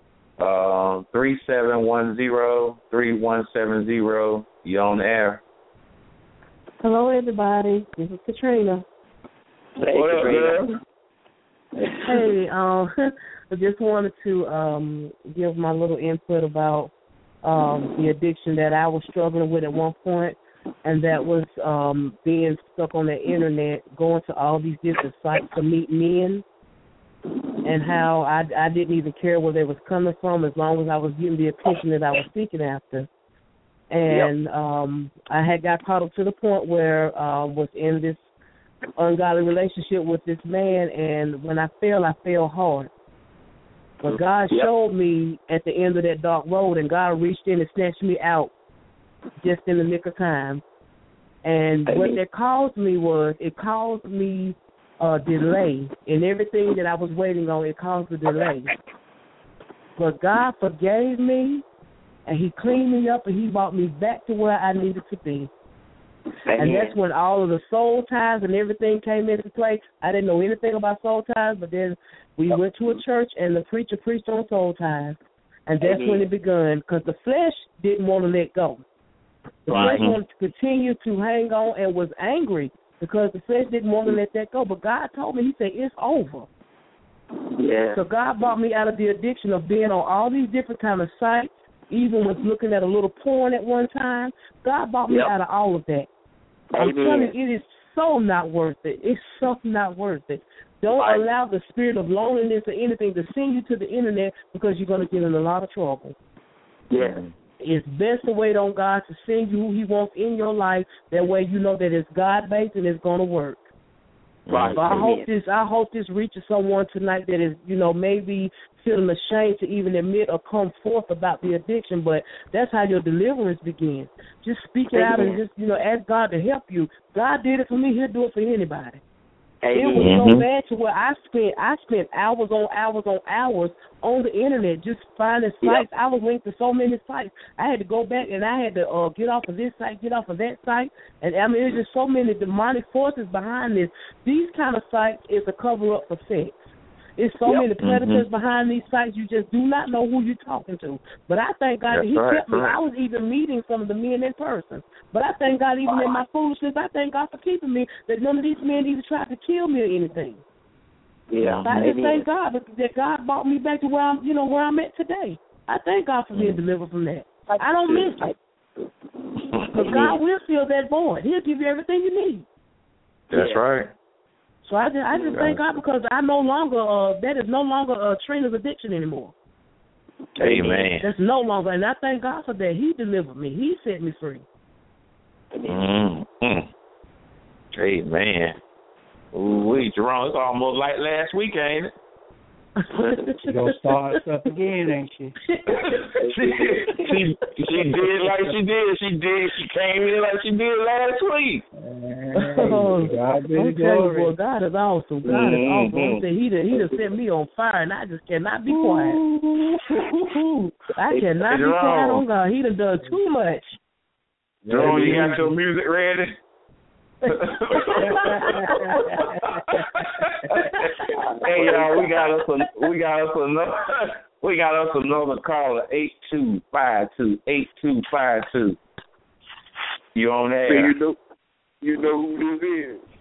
Uh, three seven one zero, three one seven zero. You're on the air. Hello, everybody. This is Katrina. Hey, what Katrina. Up, hey, um, I just wanted to um, give my little input about um, the addiction that I was struggling with at one point, and that was um, being stuck on the internet, going to all these different sites to meet men, and how I, I didn't even care where they was coming from as long as I was getting the attention that I was seeking after. And yep. um, I had got caught up to the point where I uh, was in this ungodly relationship with this man, and when I fell, I fell hard. But God yep. showed me at the end of that dark road, and God reached in and snatched me out just in the nick of time. And Amen. What that caused me was, it caused me a delay in everything that I was waiting on. It caused a delay. But God forgave me, and he cleaned me up, and he brought me back to where I needed to be. Amen. And that's when all of the soul ties and everything came into play. I didn't know anything about soul ties, but then we went to a church, and the preacher preached on soul ties. And that's Amen. When it began, because the flesh didn't want to let go. The right. flesh wanted to continue to hang on and was angry because the flesh didn't want to let that go. But God told me, he said, it's over. Yeah. So God brought me out of the addiction of being on all these different kind of sites, even was looking at a little porn at one time. God bought me Yep. out of all of that. I'm Amen. telling you, it is so not worth it. It's so not worth it. Don't Right. allow the spirit of loneliness or anything to send you to the internet because you're going to get in a lot of trouble. Yeah. It's best to wait on God to send you who he wants in your life. That way you know that it's God-based and it's going to work. Right. So I Amen. hope this I hope this reaches someone tonight that is, you know, maybe feeling ashamed to even admit or come forth about the addiction, but that's how your deliverance begins. Just speak it out and just, you know, ask God to help you. God did it for me, he'll do it for anybody. Amen. It was so bad to where I spent I spent hours on hours on hours on the internet just finding sites. Yep. I was linked to so many sites. I had to go back and I had to uh, get off of this site, get off of that site. And I mean, there's just so many demonic forces behind this. These kind of sites is a cover up for sex. It's so Yep. many predators Mhm. behind these sites. You just do not know who you're talking to. But I thank God that That's he right, kept me. right. I was even meeting some of the men in person. But I thank God, even in my foolishness, I thank God for keeping me, that none of these men even tried to kill me or anything. Yeah. So I just Amen. thank God that, that God brought me back to where I'm, you know, where I'm at today. I thank God for being delivered from that. I don't miss it. Because God will fill that void. He'll give you everything you need. That's Yeah. right. So I just, I just thank God because I no longer, uh, that is no longer a Trina's addiction anymore. Amen. That's no longer, and I thank God for that. He delivered me. He set me free. Mm-hmm. Amen. Ooh, wait, Jerome, it's almost like last week, ain't it? She's going to start stuff again, ain't she? she, she she did like she did. She did. She came in like she did last week. Oh, Hey, God be the I'm telling you, glory. boy, God is awesome. God is awesome. I'm saying, he done, he done set me on fire, and I just cannot be quiet. I cannot be quiet on God. He done done too much. Jerome, you got your music ready? Hey y'all, we got us a, we got us another we got us another caller, eight two five two, eight two five two. You on So there? you know, you know who this is.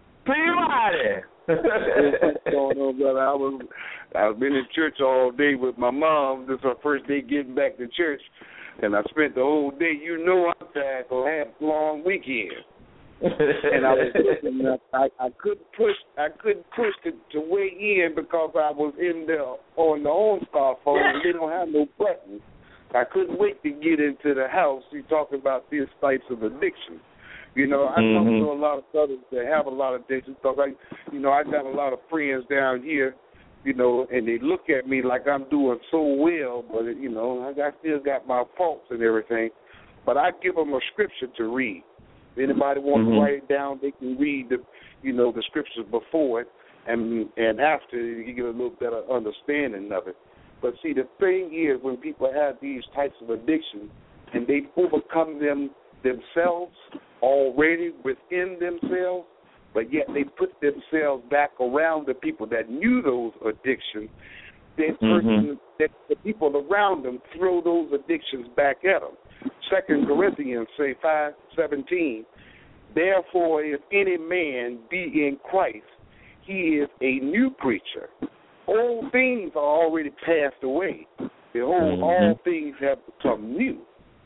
Peabody. What's going on, brother? I was I've been in church all day with my mom. This is her first day getting back to church, and I spent the whole day. You know, I'm tired for half a long weekend. And I was listening, I, I couldn't push I couldn't push to, to weigh in because I was in the on the OnStar phone and they don't have no buttons. I couldn't wait to get into the house. You talking about these types of addictions. You know, I Mm-hmm. talk to a lot of brothers that have a lot of addictions because I you know, I got a lot of friends down here, you know, and they look at me like I'm doing so well, but you know, I, I still got my faults and everything. But I give them a scripture to read. If anybody wants Mm-hmm. to write it down, they can read the, you know, the scriptures before it, and and after you get a little better understanding of it. But see, the thing is, when people have these types of addictions and they overcome them themselves already within themselves, but yet they put themselves back around the people that knew those addictions, that person, that the people around them throw those addictions back at them. Second Corinthians say five seventeen. Therefore, if any man be in Christ, he is a new creature. Old things are already passed away. Behold, Mhm. all things have become new.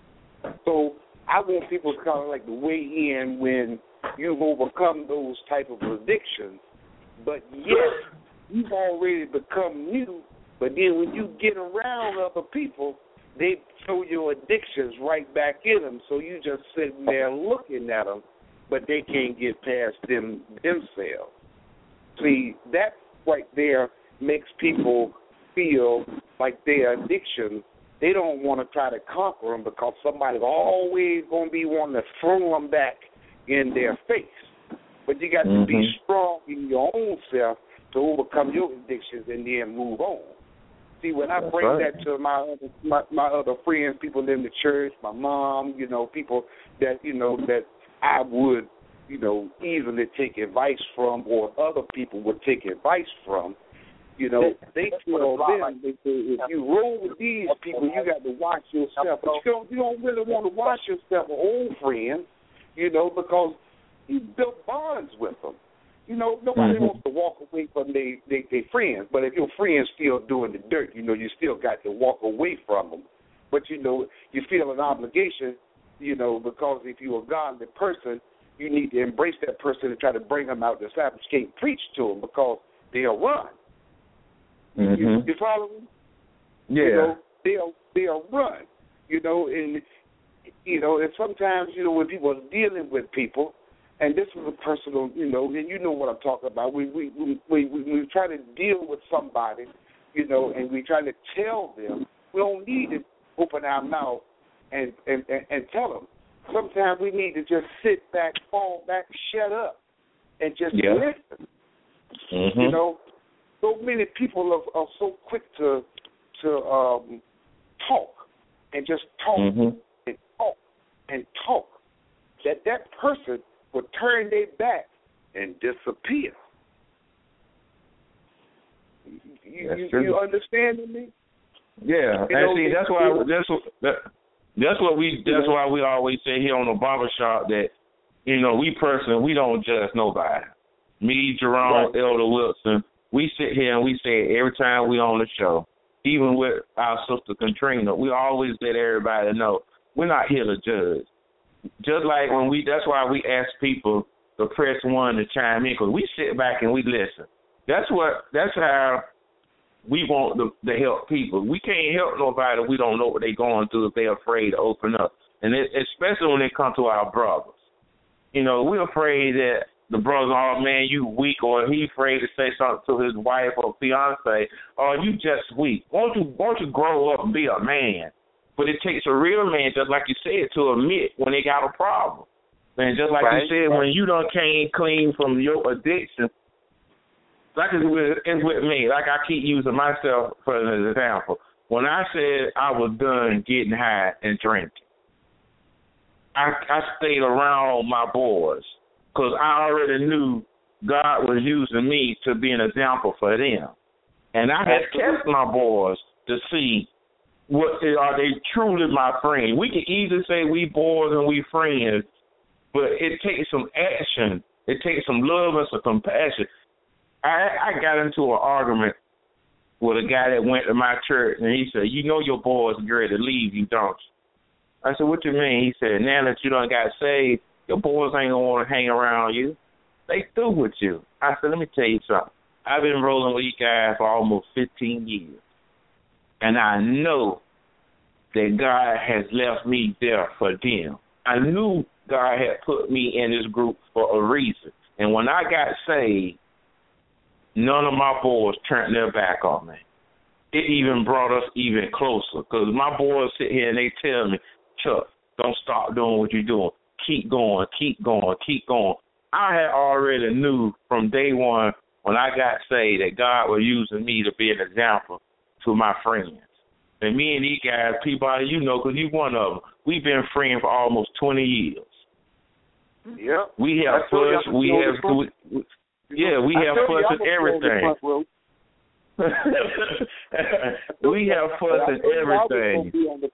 So I want people to kind of like to weigh in when you've overcome those type of addictions, but yet you've already become new. But then when you get around other people, they throw your addictions right back in them. So you just sitting there looking at them, but they can't get past them themselves. See, that right there makes people feel like their addiction, they don't want to try to conquer them because somebody's always going to be wanting to throw them back in their face. But you got Mm-hmm. to be strong in your own self to overcome your addictions and then move on. See, when I That's bring right. that to my other, my my other friends, people in the church, my mom, you know, people that, you know, that I would, you know, easily take advice from or other people would take advice from, you know, they tell them, they say, if you roll with these people, you got to watch yourself. But you don't, you don't really want to watch yourself, old friends, you know, because you built bonds with them. You know, nobody Mm-hmm. wants to walk away from their they, they friends, but if your friend's still doing the dirt, you know, you still got to walk away from them. but, you know, you feel an obligation, you know, because if you're a godly person, you need to embrace that person and try to bring them out the side. You can't preach to them because they'll run. Mm-hmm. You, you follow me? Yeah. You know, they'll, they'll run, you know, and, you know, and sometimes, you know, when people are dealing with people, and this is a personal, you know, and you know what I'm talking about. We we we we, we, we try to deal with somebody, you know, and we try to tell them. We don't need to open our mouth and, and, and, and tell them. Sometimes we need to just sit back, fall back, shut up, and just yeah. listen. Mm-hmm. You know, so many people are, are so quick to to um, talk and just talk mm-hmm. and talk and talk that that person will turn their back and disappear. You, you, you understanding me? Yeah, you and know, see, that's why that's what that, that's what we that's why we always say here on the barbershop that, you know, we personally, we don't judge nobody. Me, Jerome, right. Elder Wilson, we sit here and we say every time we on the show, even with our sister Katrina, we always let everybody know we're not here to judge. Just like when we, that's why we ask people to press one to chime in, because we sit back and we listen. That's what, that's how we want to, to help people. We can't help nobody if we don't know what they're going through, if they're afraid to open up. And it, especially when it comes to our brothers. You know, we're afraid that the brother, oh, man, you weak, or he afraid to say something to his wife or fiance, oh, you just weak. Won't you, won't you grow up and be a man? But it takes a real man, just like you said, to admit when they got a problem. And just like right. you said, when you done came clean from your addiction, like it's with, it's with me, like I keep using myself for an example. When I said I was done getting high and drinking, I, I stayed around my boys because I already knew God was using me to be an example for them. And I had tested my boys to see, what are they truly my friends? We can easily say we boys and we friends, but it takes some action. It takes some love and some compassion. I, I got into an argument with a guy that went to my church, and he said, you know your boys are ready to leave you, don't you? I said, what you mean? He said, now that you done got saved, your boys ain't going to want to hang around you. They through with you. I said, let me tell you something. I've been rolling with you guys for almost fifteen years. And I know that God has left me there for them. I knew God had put me in this group for a reason. And when I got saved, none of my boys turned their back on me. It even brought us even closer because my boys sit here and they tell me, Chuck, don't stop doing what you're doing. Keep going, keep going, keep going. I had already knew from day one when I got saved that God was using me to be an example to my friends. And me and these guys, Peabody, you know, because you're one of them, we've been friends for almost twenty years. Yeah. We have fuss, we have, we, we, yeah, we have fuss and everything. We have fuss and everything.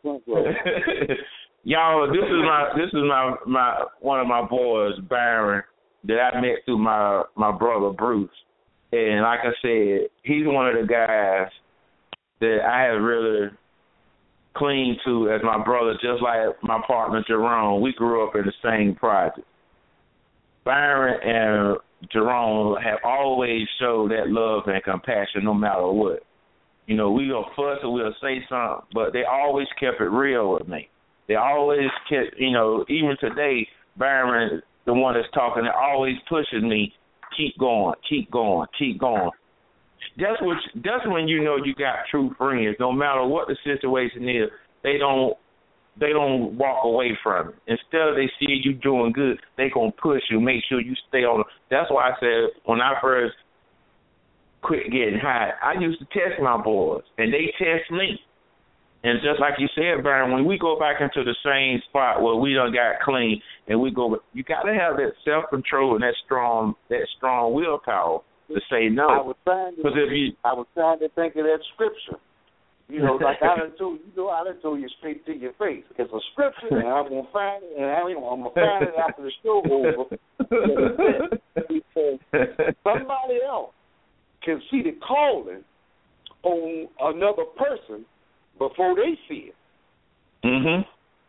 Y'all, this is my, this is my, my, one of my boys, Byron, that I met through my, my brother, Bruce. And like I said, he's one of the guys that I have really cling to as my brother, just like my partner Jerome. We grew up in the same project. Byron and Jerome have always showed that love and compassion no matter what. You know, we'll fuss or we'll say something, but they always kept it real with me. They always kept, you know, even today, Byron, the one that's talking, they're always pushing me, keep going, keep going, keep going. That's what. That's when you know you got true friends. No matter what the situation is, they don't. They don't walk away from it. Instead of they see you doing good, they gonna push you, make sure you stay on. That's why I said when I first quit getting high, I used to test my boys, and they test me. And just like you said, Byron, when we go back into the same spot where we done got clean, and we go, you got to have that self control and that strong, that strong willpower to say no. I was trying to, if you, I was trying to think of that scripture. You know, like I done told you, know, I done told you straight to your face. It's a scripture, and I'm gonna find it, and I'm gonna find it after the show over. He said, somebody else can see the calling on another person before they see it. Mhm.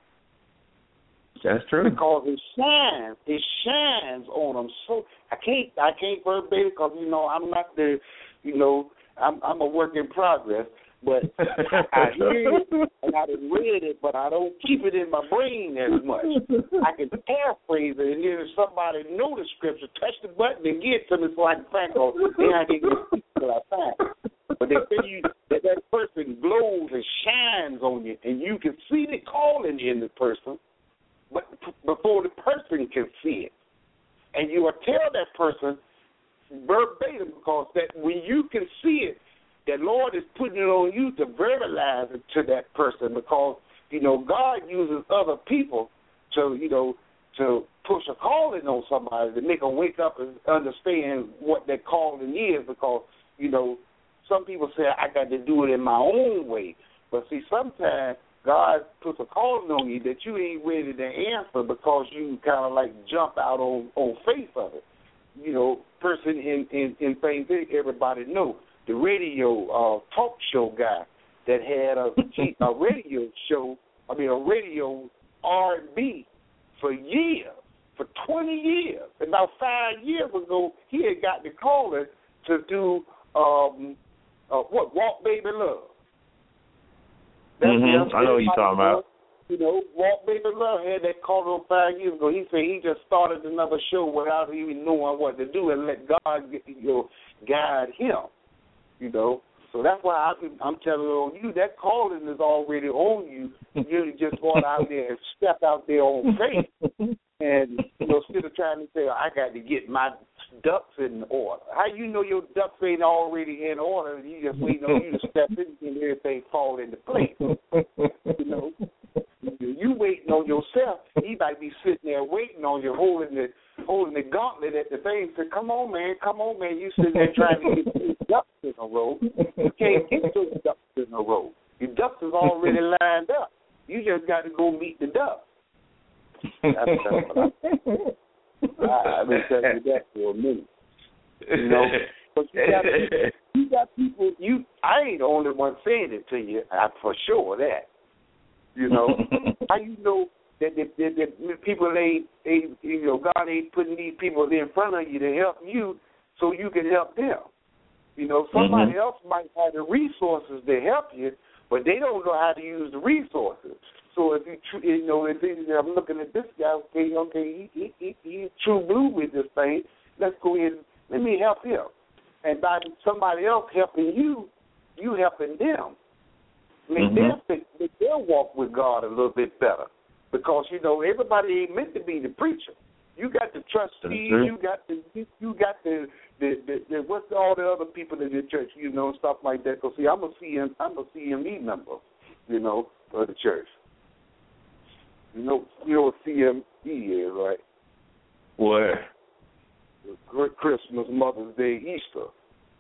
That's true. Because it shines, it shines on them. So I can't, I can't verbatim because you know I'm not the, you know, I'm I'm a work in progress. But I hear it and I done read it, but I don't keep it in my brain as much. I can paraphrase it, and then if somebody know the scripture, touch the button and get to me so I can find it. Then I can get what I find. But they say you that that person glows and shines on you, and you can see the calling in the person, but before the person can see it, and you will tell that person verbatim because that when you can see it. The Lord is putting it on you to verbalize it to that person because, you know, God uses other people to, you know, to push a calling on somebody to make them wake up and understand what that calling is because, you know, some people say, I got to do it in my own way. But, see, sometimes God puts a calling on you that you ain't ready to answer because you kind of like jump out on, on faith of it. You know, person in, in, in things that everybody knows. The radio uh, talk show guy that had a, a radio show, I mean a radio R and B for years, for twenty years. About five years ago, he had got the calling to do um, uh, what Walk Baby Love. Mm-hmm. I know what you're talking about. You know, Walk Baby Love had that call on five years ago. He said he just started another show without even knowing what to do and let God, you know, guide him. You know, so that's why I, I'm telling on you that calling is already on you. You just go out there and step out there on faith, and you know, instead of trying to say I got to get my ducks in order. How you know your ducks ain't already in order? You just waiting on you to step in and everything fall into place. You know, you waiting on yourself. He might be sitting there waiting on you, holding the holding the gauntlet at the thing. Say, come on, man, come on, man. You sitting there trying to get your ducks in a row. You can't get your ducks in a row. Your ducks is already lined up. You just got to go meet the ducks. That's, that's what I, I've been telling you that for a minute. You know, but you got, people, you got people. You, I ain't the only one saying it to you. I for sure that. You know, how you know that, that, that, that people ain't, ain't, you know, God ain't putting these people in front of you to help you, so you can help them. You know, somebody mm-hmm. else might have the resources to help you, but they don't know how to use the resources. So if you, you know, if I'm looking at this guy, okay, okay, he, he, he, he's true blue with this thing. Let's go ahead and let me help him. And by somebody else helping you, you helping them. I mean, mm-hmm. they'll, they'll walk with God a little bit better because, you know, everybody ain't meant to be the preacher. You got the trustees, you got the, you got the, the, the, the, what's all the other people in the church, you know, and stuff like that. Because, see, I'm a C M, I'm a C M E member, you know, of the church. You know, you know what C M E is, right? What? Christmas, Mother's Day, Easter.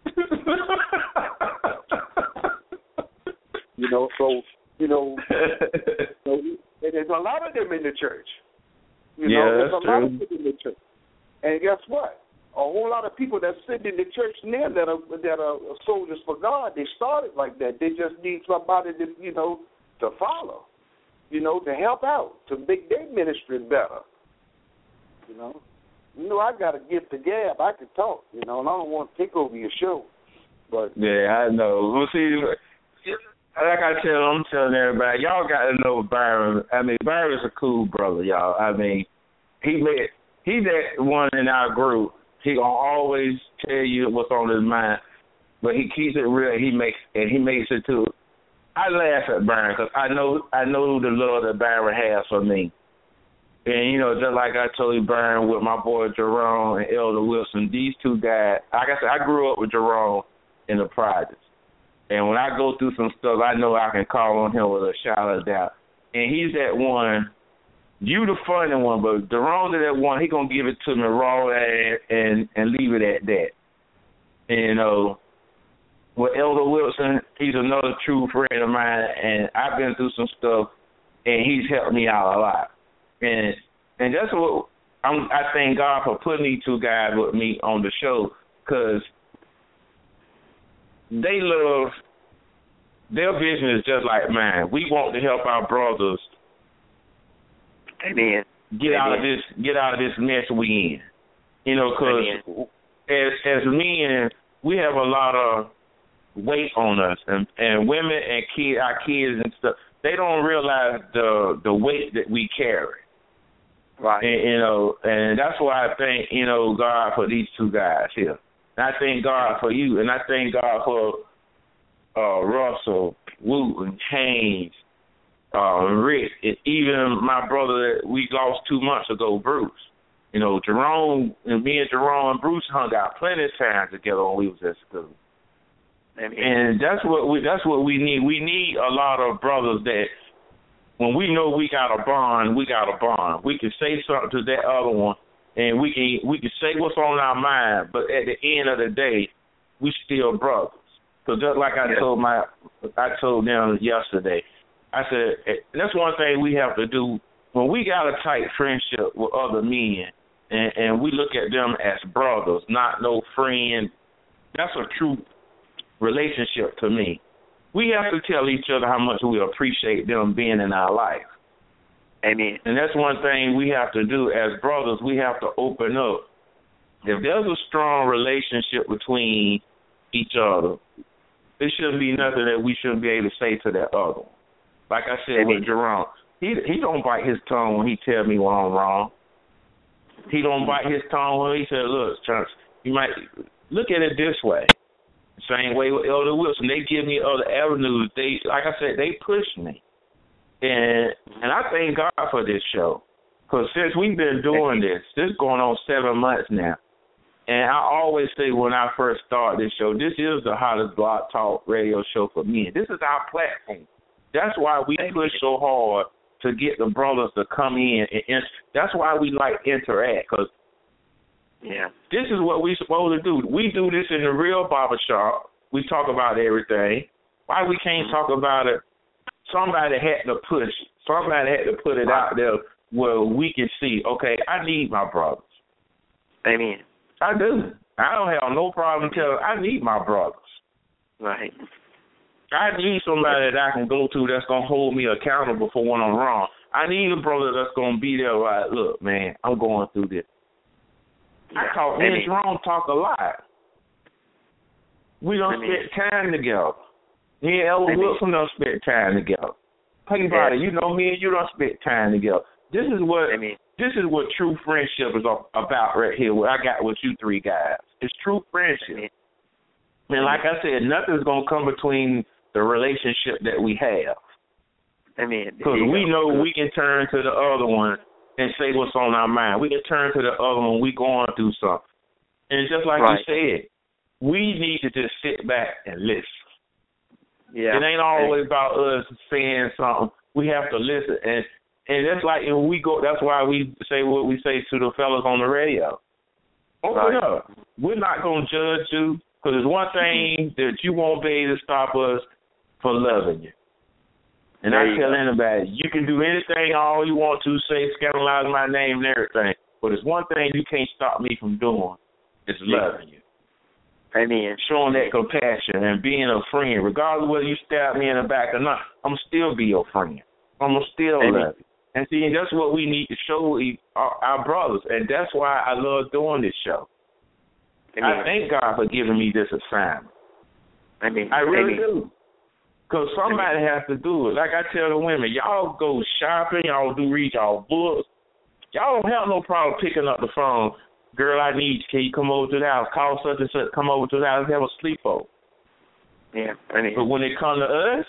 You know, so, you know, so, and there's a lot of them in the church. You yeah, know, there's a true. lot of people in the church. And guess what? A whole lot of people that sit in the church now that are, that are soldiers for God, they started like that. They just need somebody to, you know, to follow, you know, to help out, to make their ministry better. You know, you know, I got a gift to gab. I can talk, you know, and I don't want to take over your show. But yeah, I know. Well, see, like I tell, I'm telling everybody, y'all got to know Byron. I mean, Byron's a cool brother, y'all. I mean, he made, he's that one in our group. He gonna always tell you what's on his mind, but he keeps it real. He makes and he makes it too. I laugh at Byron because I know I know the love that Byron has for me. And you know, just like I told you, Byron, with my boy Jerome and Elder Wilson, these two guys. Like I said, I grew up with Jerome in the projects. And when I go through some stuff, I know I can call on him with a shadow of doubt. And he's that one, you the funny one, but Jerome's that one, he going to give it to me raw and, and, and leave it at that. And, you know, with Elder Wilson, he's another true friend of mine, and I've been through some stuff, and he's helped me out a lot. And and that's what I'm, I thank God for putting these two guys with me on the show, because they love their vision is just like mine. We want to help our brothers. Amen. Get Amen. out of this. Get out of this mess we in. You know, because as as men, we have a lot of weight on us, and and women and kids, our kids and stuff. They don't realize the the weight that we carry. Right. And, you know, and that's why I thank, you know, God for these two guys here. And I thank God for you, and I thank God for uh, Russell, Wooten, Haynes, uh, Rick, and even my brother that we lost two months ago, Bruce. You know, Jerome, and me and Jerome and Bruce hung out plenty of times together when we was at school. Amen. And that's what we that's what we need. We need a lot of brothers that when we know we got a bond, we got a bond. We can say something to that other one, and we can we can say what's on our mind. But at the end of the day, we still brothers. So just like I yeah. told my I told them yesterday, I said that's one thing we have to do when we got a tight friendship with other men, and, and we look at them as brothers, not no friend. That's a true relationship to me. We have to tell each other how much we appreciate them being in our life. Amen. And that's one thing we have to do as brothers. We have to open up. If there's a strong relationship between each other, there shouldn't be nothing that we shouldn't be able to say to that other one. Like I said Amen. with Jerome, he he don't bite his tongue when he tell me when I'm wrong. He don't bite his tongue when he said, look, Chunks, you might look at it this way. Same way with Elder Wilson. They give me other avenues. They, like I said, they push me. And and I thank God for this show. Because since we've been doing this, this is going on seven months now. And I always say when I first started this show, this is the hottest Blog Talk radio show for me. This is our platform. That's why we push so hard to get the brothers to come in. And, and that's why we like interact. Because yeah. this is what we're supposed to do. We do this in the real barbershop. We talk about everything. Why we can't talk about it? Somebody had to push. Somebody had to put it out there where we can see, okay, I need my brothers. Amen. I do. I don't have no problem telling I need my brothers. Right. I need somebody that I can go to that's going to hold me accountable for when I'm wrong. I need a brother that's going to be there like, look, man, I'm going through this. Yeah. I talk, me and Jerome talk a lot. We don't spend time together. Me and Elder Wilson don't spend time together. Think about it. You know, me and you don't spend time together. This is what Amen. this is what true friendship is about right here. What I got with you three guys. It's true friendship. Amen. And like I said, nothing's gonna come between the relationship that we have. Amen. Because we know we can turn to the other one and say what's on our mind. We can turn to the other one when we going through something. And just like right. you said, we need to just sit back and listen. Yeah. It ain't always about us saying something. We have to listen. And and that's like when we go, that's why we say what we say to the fellas on the radio. Open right. up. We're not going to judge you because there's one thing that you won't be able to stop us from loving you. And there I you tell go. anybody, you can do anything all you want to, say, scandalize my name and everything. But there's one thing you can't stop me from doing. It's loving you. Amen. Showing that compassion and being a friend. Regardless of whether you stab me in the back or not, I'm going to still be your friend. I'm going to still Amen. love you. And see, that's what we need to show our, our brothers. And that's why I love doing this show. Amen. I thank God for giving me this assignment. Amen. I really Amen. do. Because somebody has to do it. Like I tell the women, y'all go shopping, y'all do read y'all books. Y'all don't have no problem picking up the phone. Girl, I need you. Can you come over to the house? Call such and such, come over to the house, have a sleepover. Yeah, I mean. But when it comes to us,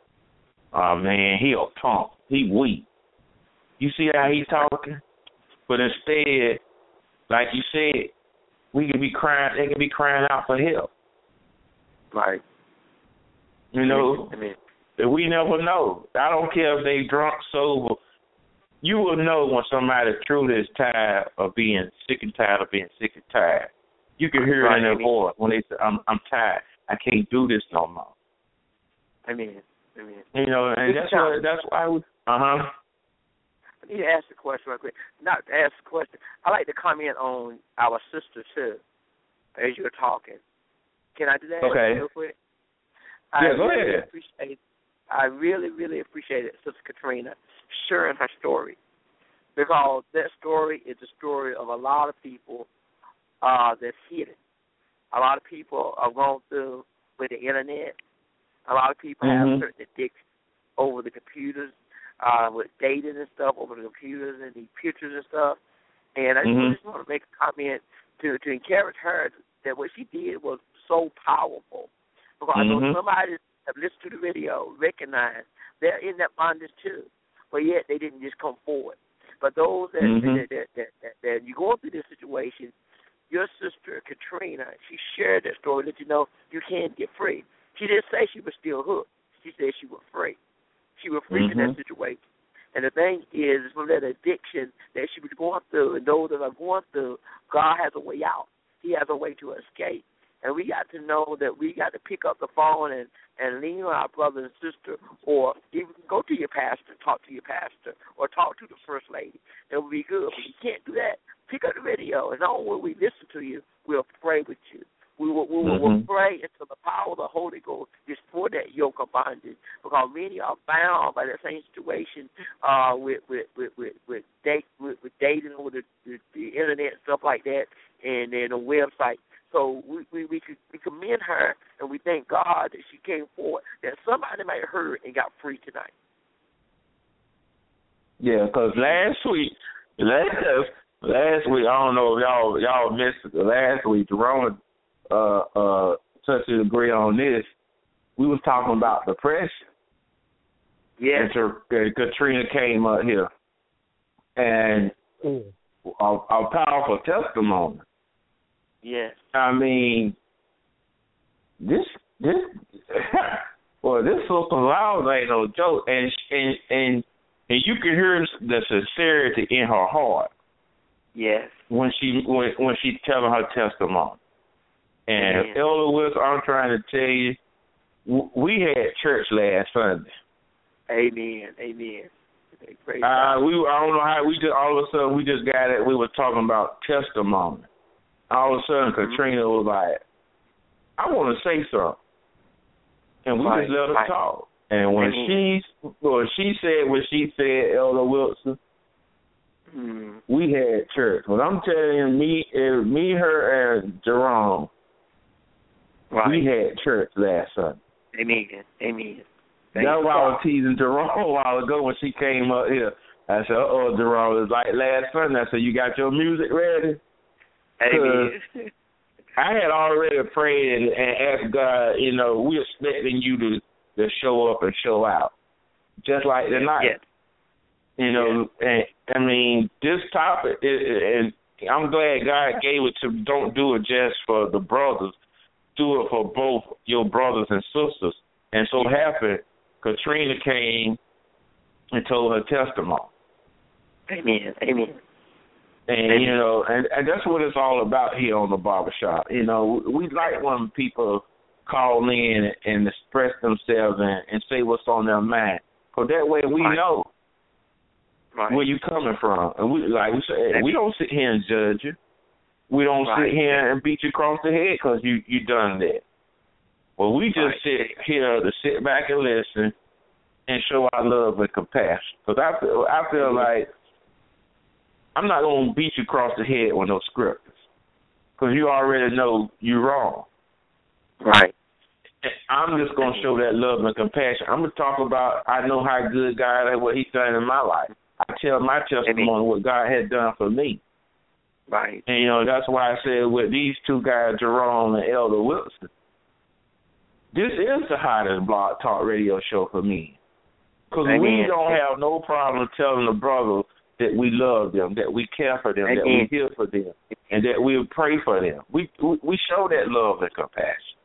oh, man, he a punk. He weak. You see how he's talking? But instead, like you said, we can be crying, they can be crying out for help. Right. You know, I mean, we never know. I don't care if they drunk, sober. You will know when somebody truly is tired of being sick and tired of being sick and tired. You can hear right. it in their I mean, voice when they say, I'm, I'm tired. I can't do this no more. I mean, I mean. You know, and that's why, that's why we, uh-huh. I need to ask a question real quick. Not to ask a question. I like to comment on our sister, too, as you're talking. Can I do that okay. real quick? I yeah, go really ahead. appreciate I really, really appreciate it, Sister Katrina, sharing her story. Because that story is a story of a lot of people uh, that's hidden. A lot of people are going through with the Internet. A lot of people mm-hmm. have certain addictions over the computers, uh, with dating and stuff over the computers and the pictures and stuff. And I mm-hmm. just want to make a comment to, to encourage her that what she did was so powerful. Because mm-hmm. I know somebody that listened to the video recognized they're in that bondage too, but yet they didn't just come forward. But those that, mm-hmm. that, that, that, that, that you're going through this situation, your sister Katrina, she shared that story that you know you can get free. She didn't say she was still hooked. She said she was free. She was free mm-hmm. in that situation. And the thing is, from that addiction that she was going through, and those that are going through, God has a way out. He has a way to escape. And we got to know that we got to pick up the phone and, and lean on our brother and sister, or even go to your pastor, talk to your pastor, or talk to the First Lady. That would be good. But you can't do that. Pick up the video, and not only will we listen to you, we'll pray with you. We will, we will mm-hmm. we'll pray until the power of the Holy Ghost destroy that yoke of bondage, because many are bound by that same situation uh, with with with with with, date, with, with dating with the, the, the internet and stuff like that, and then a website. So we we we, could, we commend her, and we thank God that she came forward, that somebody might have heard and got free tonight. Yeah, because last week, last last week, I don't know if y'all y'all missed it. Last week, Jerome uh uh touched to agree on this. We was talking about depression. Yeah. And, and Katrina came up here, and mm. a, a powerful testimony. Yes. I mean, this this well, this Sister Lyles ain't no joke, and and and and you can hear the sincerity in her heart. Yes. When she when when she's telling her testimony. And Amen. Elder Wilson, I'm trying to tell you, we had church last Sunday. Amen. Amen. Uh, we I don't know how we just all of a sudden we just got it. We were talking about testimony. All of a sudden, mm-hmm. Katrina was like, "I want to say something," and we right. just let her right. talk. And when Amen. she when she said what she said, Elder Wilson, mm. we had church. When I'm telling you, me, uh, me, her, and Jerome. Right. We had church last Sunday. Amen. Amen. Thank That's why I was teasing Jerome a while ago when she came up here. I said, uh-oh, Jerome, it's like last Sunday. I said, you got your music ready? Amen. I had already prayed and, and asked God, you know, we're expecting you to, to show up and show out, just like tonight. Yes. You know, yes. and I mean, this topic, is, and I'm glad God gave it to, don't do it just for the brothers. Do it for both your brothers and sisters. And so happened, Katrina came and told her testimony. Amen. Amen. And, Amen. you know, and, and that's what it's all about here on the barbershop. You know, we like when people call in and express themselves and, and say what's on their mind. Because that way we right. know right. where you're coming from. And we like we say, we don't sit here and judge you. We don't right. sit here and beat you across the head because you, you done that. Well, we just right. sit here to sit back and listen and show our love and compassion. Because I feel, I feel mm-hmm. like I'm not going to beat you across the head with no scriptures because you already know you're wrong. Right. I'm just going to show that love and compassion. I'm going to talk about I know how good God is, what he's done in my life. I tell my testimony Amen. What God has done for me. Right. And, you know, that's why I said with these two guys, Jerome and Elder Wilson, this is the hottest blog talk radio show for me. Because we don't have no problem telling the brothers that we love them, that we care for them, Amen. That we hear for them, and that we pray for them. We we show that love and compassion.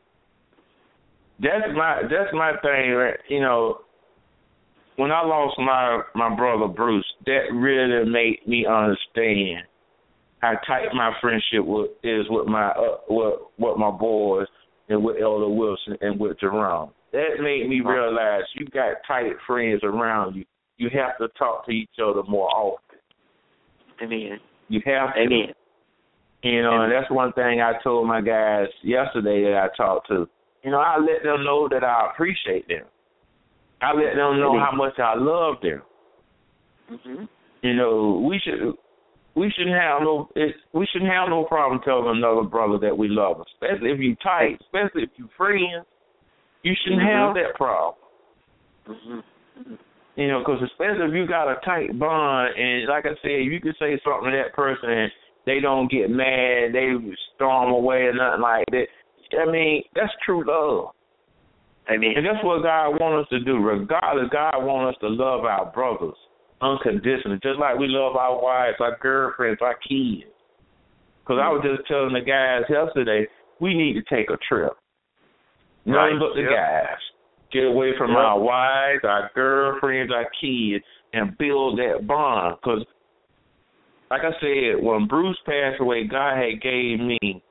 That's my that's my thing, right? You know, when I lost my, my brother Bruce, that really made me understand how tight my friendship with, is with my uh, with, with my boys and with Elder Wilson and with Jerome. That made me realize you got tight friends around you. You have to talk to each other more often. Amen. You have to. Amen. You know, Amen. and that's one thing I told my guys yesterday that I talked to. You know, I let them know that I appreciate them. I let them know how much I love them. Mm-hmm. You know, we should we shouldn't have no it, we shouldn't have no problem telling another brother that we love them, especially if you tight, especially if you friends. You shouldn't mm-hmm. have that problem. Mm-hmm. You know, because especially if you got a tight bond, and like I said, you can say something to that person and they don't get mad, they storm away or nothing like that. I mean, that's true love. I mean, and that's what God wants us to do. Regardless, God wants us to love our brothers unconditionally, just like we love our wives, our girlfriends, our kids. Because I was just telling the guys yesterday, we need to take a trip. Right. Nothing but the yep. guys. Get away from yep. our wives, our girlfriends, our kids, and build that bond. Because, like I said, when Bruce passed away, God had gave me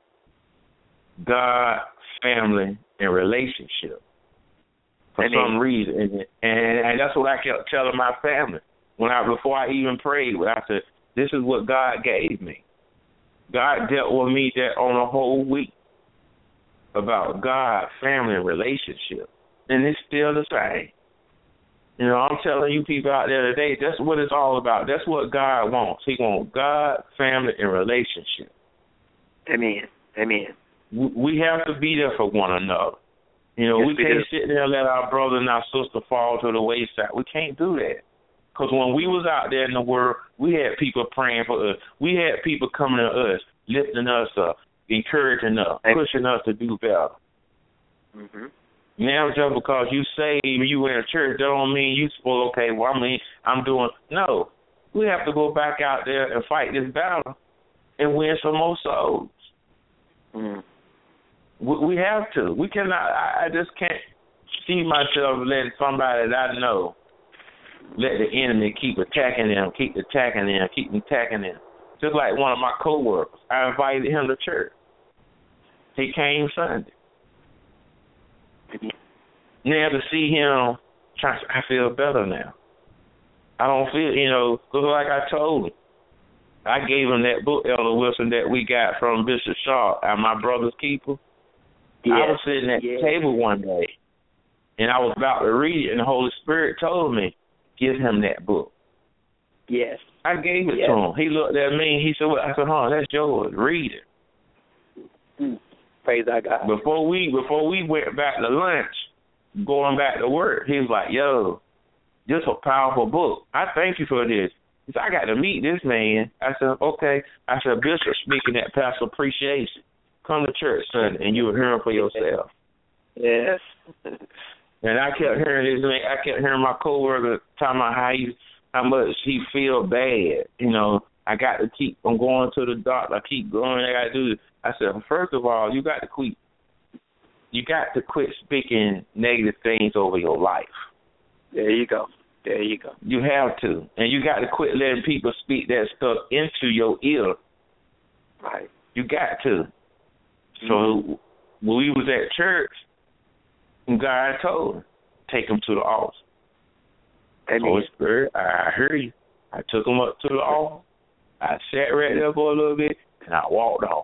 God, family, and relationship for and some it, reason. And, and and that's what I kept telling my family. When I before I even prayed, I said, this is what God gave me. God dealt with me that on a whole week about God, family, and relationship. And it's still the same. You know, I'm telling you people out there today, that's what it's all about. That's what God wants. He wants God, family, and relationship. Amen. Amen. We have to be there for one another. You know, yes, we, we can't do. sit there and let our brother and our sister fall to the wayside. We can't do that. Because when we was out there in the world, we had people praying for us. We had people coming to us, lifting us up, encouraging us, pushing us to do better. Mm-hmm. Now, just because you saved, you in a church, that don't mean you supposed, okay, well, I mean, I'm doing, no. We have to go back out there and fight this battle and win some more souls. Mm. We, we have to. We cannot, I, I just can't see myself letting somebody that I know let the enemy keep attacking them, keep attacking them, keep attacking them. Just like one of my coworkers, I invited him to church. He came Sunday. Now to see him, I feel better now. I don't feel, you know, because like I told him, I gave him that book, Elder Wilson, that we got from Bishop Shaw, and My Brother's Keeper. Yes. I was sitting at yes. the table one day, and I was about to read it, and the Holy Spirit told me, give him that book. Yes. I gave it yes. to him. He looked at me, he said, well, I said, huh, that's yours. Read it. Mm. Praise our God. Before we, before we went back to lunch, going back to work, he was like, yo, this is a powerful book. I thank you for this. He said, I got to meet this man. I said, okay. I said, Bishop speaking at Pastor Appreciation. Come to church Sunday, and you will hear him for yourself. Yes. And I kept hearing this. I kept hearing my coworker talking about how he, how much he feel bad. You know, I got to keep. I'm going to the doctor. I keep going. I got to do this. I said, well, first of all, you got to quit. You got to quit speaking negative things over your life. There you go. There you go. You have to, and you got to quit letting people speak that stuff into your ear. Right. You got to. Mm-hmm. So when we was at church, God told him, take him to the altar. Amen. Holy Spirit, I heard you. I took him up to the altar. I sat right there for a little bit, and I walked off.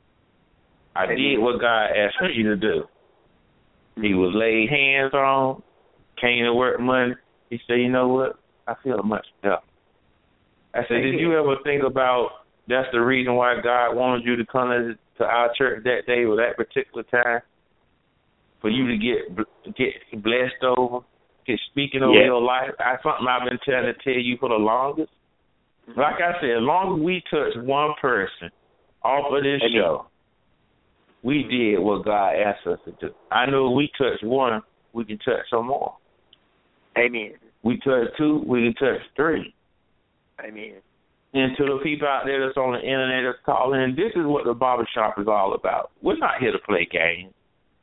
I Amen. did what God asked me to do. He was laid hands on, came to work Monday. He said, you know what? I feel much better. I said, did you ever think about that's the reason why God wanted you to come to our church that day or that particular time? For you to get get blessed over, get speaking over yeah. your life. That's something I've been trying to tell you for the longest. Mm-hmm. Like I said, as long as we touch one person off of this Amen. show, we did what God asked us to do. I know if we touch one, we can touch some more. Amen. We touch two, we can touch three. Amen. And to the people out there that's on the internet that's calling, this is what the barbershop is all about. We're not here to play games.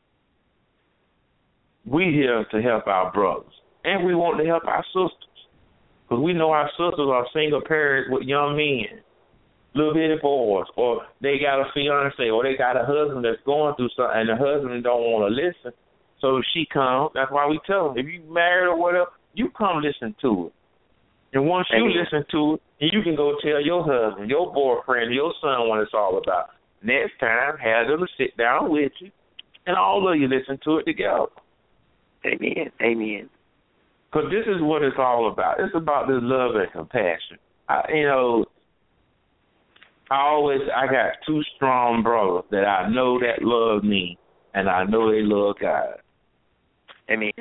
We're here to help our brothers. And we want to help our sisters. Because we know our sisters are single parents with young men, little bitty boys, or they got a fiance, or they got a husband that's going through something, and the husband don't want to listen. So if she comes, that's why we tell them, if you married or whatever, you come listen to it. And once you Amen. listen to it, then you can go tell your husband, your boyfriend, your son what it's all about. Next time, have them sit down with you and all of you listen to it together. Amen. Amen. Because this is what it's all about. It's about this love and compassion. I, you know, I always, I got two strong brothers that I know that love me, and I know they love God. Amen.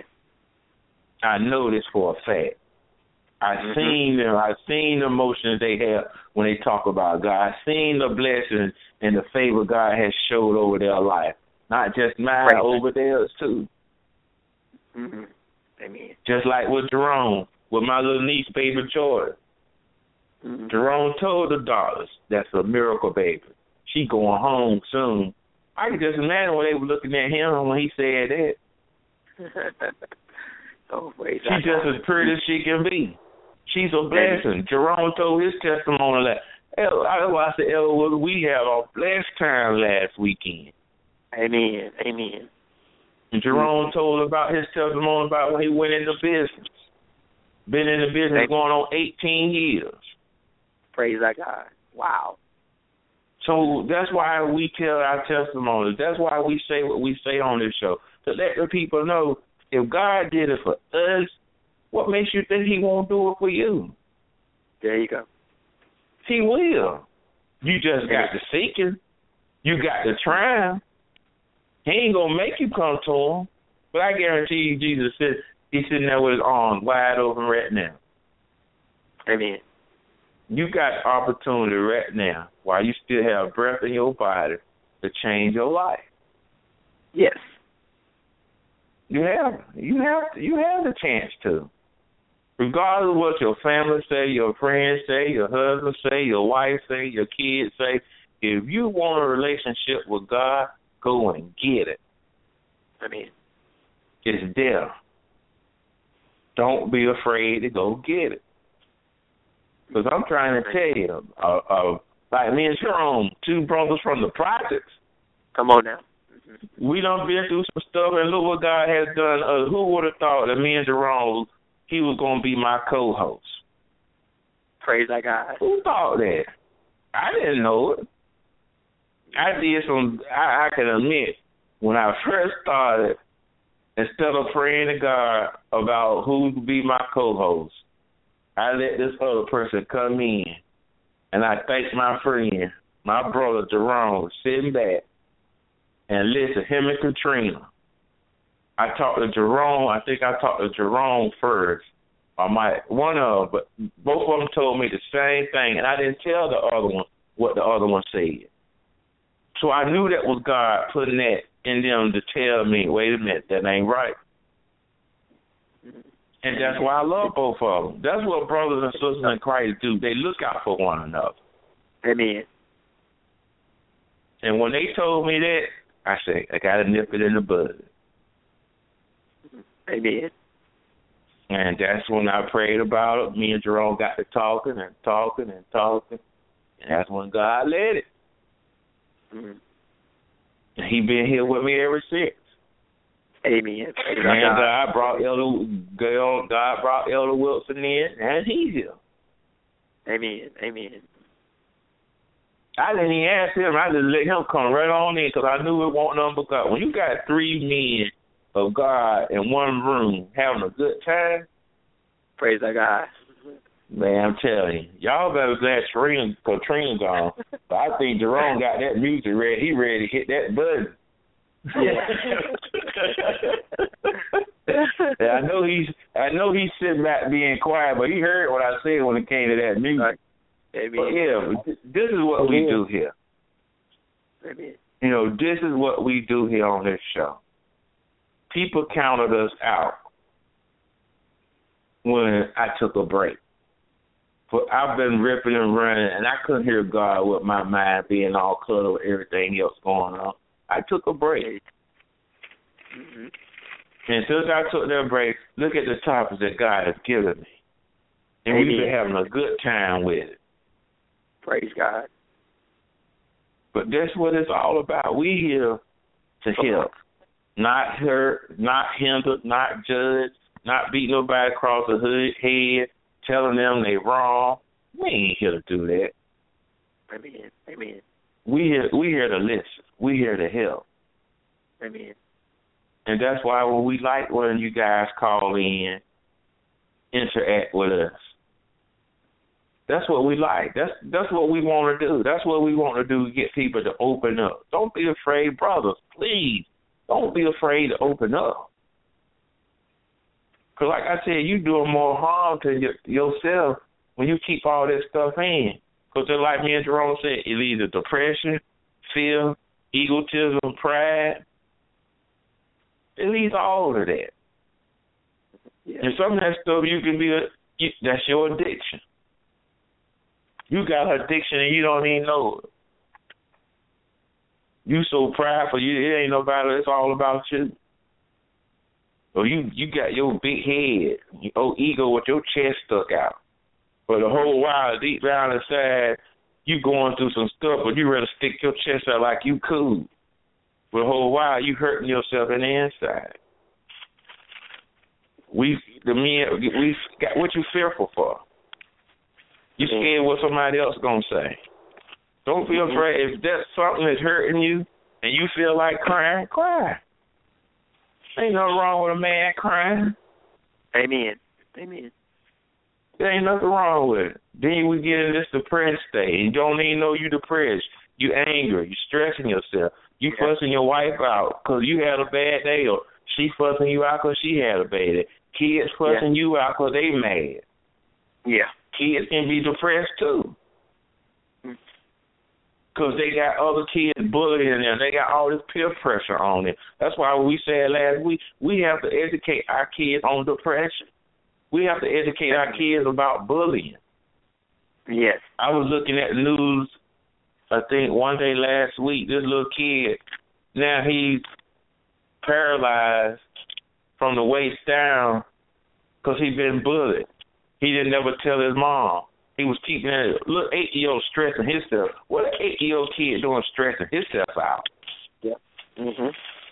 I know this for a fact. I've mm-hmm. seen them. I've seen the emotions they have when they talk about God. I've seen the blessings and the favor God has showed over their life. Not just mine, right. over theirs too. Mm-hmm. Amen. Just like with Jerome, with my little niece, baby Jordan. Mm-hmm. Jerome told the daughters, that's a miracle baby. She going home soon. I can just imagine when they were looking at him when he said that. Oh, wait, she's just as pretty as she can be. She's a blessing. Jerome told his testimony that, I said, El, we had a blessed time last weekend. Amen. Amen. And Jerome mm-hmm. told about his testimony about when he went into business. Been in the business Amen. going on eighteen years. Praise our God. Wow. So that's why we tell our testimonies. That's why we say what we say on this show. To let the people know, if God did it for us, what makes you think he won't do it for you? There you go. He will. You just got to seek him. You got to try him. He ain't going to make you come to him. But I guarantee you, Jesus said he's sitting there with his arms wide open right now. Amen. You got opportunity right now while you still have breath in your body to change your life. Yes. You have you have you have the chance to. Regardless of what your family say, your friends say, your husband say, your wife say, your kids say, if you want a relationship with God, go and get it. I mean, it's there. Don't be afraid to go get it. Because I'm trying to tell you, uh, uh, like me and Jerome, two brothers from the projects. Come on now. Mm-hmm. We done been through some stuff, and look what God has done. Uh, who would have thought that me and Jerome, he was going to be my co-host? Praise our God. Who thought that? I didn't know it. I did some, I, I can admit, when I first started, instead of praying to God about who would be my co-host, I let this other person come in, and I thank my friend, my brother Jerome, sitting back and listen, him and Katrina. I talked to Jerome, I think I talked to Jerome first, or my, one of them, but both of them told me the same thing, and I didn't tell the other one what the other one said. So I knew that was God putting that in them to tell me, wait a minute, that ain't right. And that's why I love both of them. That's what brothers and sisters in Christ do. They look out for one another. Amen. And when they told me that, I said, I got to nip it in the bud. Amen. And that's when I prayed about it. Me and Jerome got to talking and talking and talking. And that's when God led it. Mm-hmm. And he been here with me ever since. Amen. And God brought Elder God brought Elder Wilson in, and he's here. Amen. Amen. I didn't even ask him. I just let him come right on in because I knew it wasn't nothing but God. When you got three men of God in one room having a good time, praise our God. Man, I'm telling you, y'all better glad Katrina, Katrina gone. But I think Jerome got that music ready. He ready to hit that button. Yeah. yeah, I know he's I know he's sitting back being quiet, but he heard what I said when it came to that music. Amen. But yeah, this is what we do here. Amen. You know, this is what we do here on this show. People counted us out when I took a break. But I've been ripping and running, and I couldn't hear God with my mind being all cluttered with everything else going on. I took a break. Mm-hmm. And since I took that break, look at the topics that God has given me. And Amen. We've been having a good time with it. Praise God. But that's what it's all about. We here to help. Not hurt, not hinder, not judge, not beat nobody across the hood, head, telling them they wrong. We ain't here to do that. Amen. Amen. We here, we here to listen. We here to help. Amen. And that's why when we like when you guys call in, interact with us. That's what we like. That's that's what we want to do. That's what we want to do, get people to open up. Don't be afraid, brothers. Please, don't be afraid to open up. Because like I said, you doing more harm to your, yourself when you keep all this stuff in. Because just like me and Jerome said, it's either depression, fear, egotism, pride. It leads to all of that. Yeah. And some of that stuff you can be, a, you, that's your addiction. You got an addiction and you don't even know it. You so prideful, you, it ain't nobody, it's all about you. So you, you got your big head, your ego with your chest stuck out. But the whole while, deep down inside, you going through some stuff, but you rather stick your chest out like you cool. But the whole while, you hurting yourself in the inside. We, the men, we got what you fearful for. You scared what somebody else gonna say. Don't be afraid. If that's something that's hurting you and you feel like crying, cry. Ain't nothing wrong with a man crying. Amen. Amen. There ain't nothing wrong with it. Then we get in this depressed state. You don't even know you depressed. You angry. You stressing yourself. You yeah. fussing your wife out because you had a bad day, or she fussing you out because she had a bad day. Kids fussing yeah. you out because they mad. Yeah. Kids can be depressed too. Because they got other kids bullying them. They got all this peer pressure on them. That's why we said last week, we have to educate our kids on depression. We have to educate our kids about bullying. Yes. I was looking at the news, I think one day last week, this little kid, now he's paralyzed from the waist down because he's been bullied. He didn't ever tell his mom. He was keeping that little eight-year-old stressing himself. What an eight-year-old kid doing stressing himself out? Yeah. Mhm.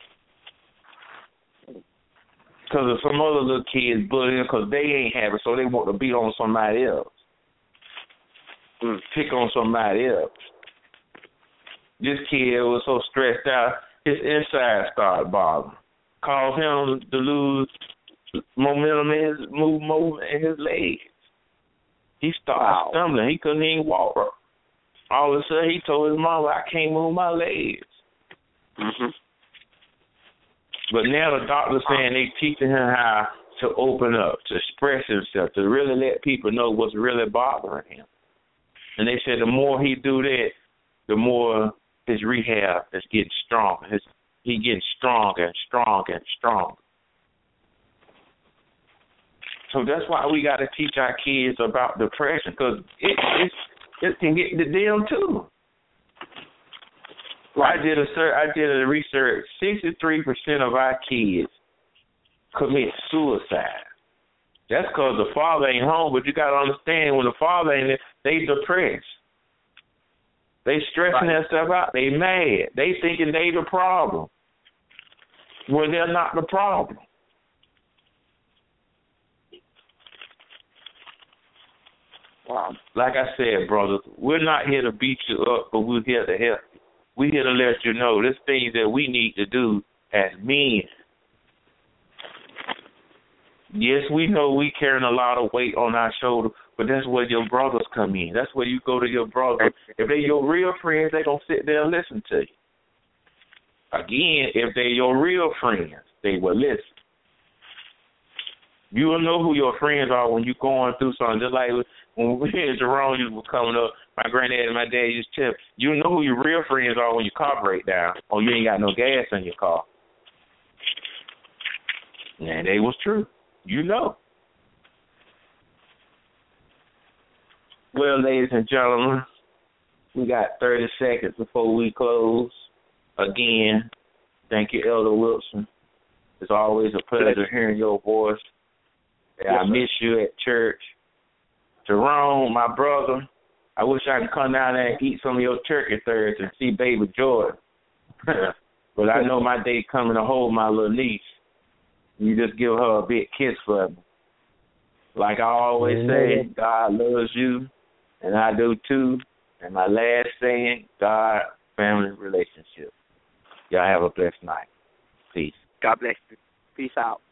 Because of some other little kids bullying because they ain't have it, so they want to beat on somebody else. Mm. Pick on somebody else. This kid was so stressed out, his inside started bothering. Caused him to lose momentum in his move, movement in his legs. He started wow. stumbling. He couldn't even walk. All of a sudden, he told his mama, I can't move my legs. Mm-hmm. But now the doctor's saying they teaching him how to open up, to express himself, to really let people know what's really bothering him. And they said the more he do that, the more his rehab is getting stronger. His, he getting stronger and stronger and stronger. So that's why we got to teach our kids about depression, because it, it it can get to them too. I did a I did a research. sixty-three percent of our kids commit suicide. That's because the father ain't home. But you got to understand, when the father ain't there, they depressed. They stressing right. themselves out. They mad. They thinking they the problem, when they're not the problem. Wow. Like I said, brothers, we're not here to beat you up, but we're here to help you. We're here to let you know there's things that we need to do as men. Yes, we know we carrying a lot of weight on our shoulder, but that's where your brothers come in. That's where you go to your brothers. If they're your real friends, they're going to sit there and listen to you. Again, if they're your real friends, they will listen. You will know who your friends are when you're going through something. Just like when we and Jerome were coming up, my granddad and my dad used to tell, you know who your real friends are when your car breaks down or you ain't got no gas in your car. And they was true. You know. Well, ladies and gentlemen, we got thirty seconds before we close. Again, thank you, Elder Wilson. It's always a pleasure hearing your voice. Yes, I miss you at church. Jerome, my brother, I wish I could come down there and eat some of your turkey Thursday and see baby Jordan. But I know my day coming to hold my little niece. You just give her a big kiss for me. Like I always say, God loves you, and I do too. And my last saying, God, family, relationship. Y'all have a blessed night. Peace. God bless you. Peace out.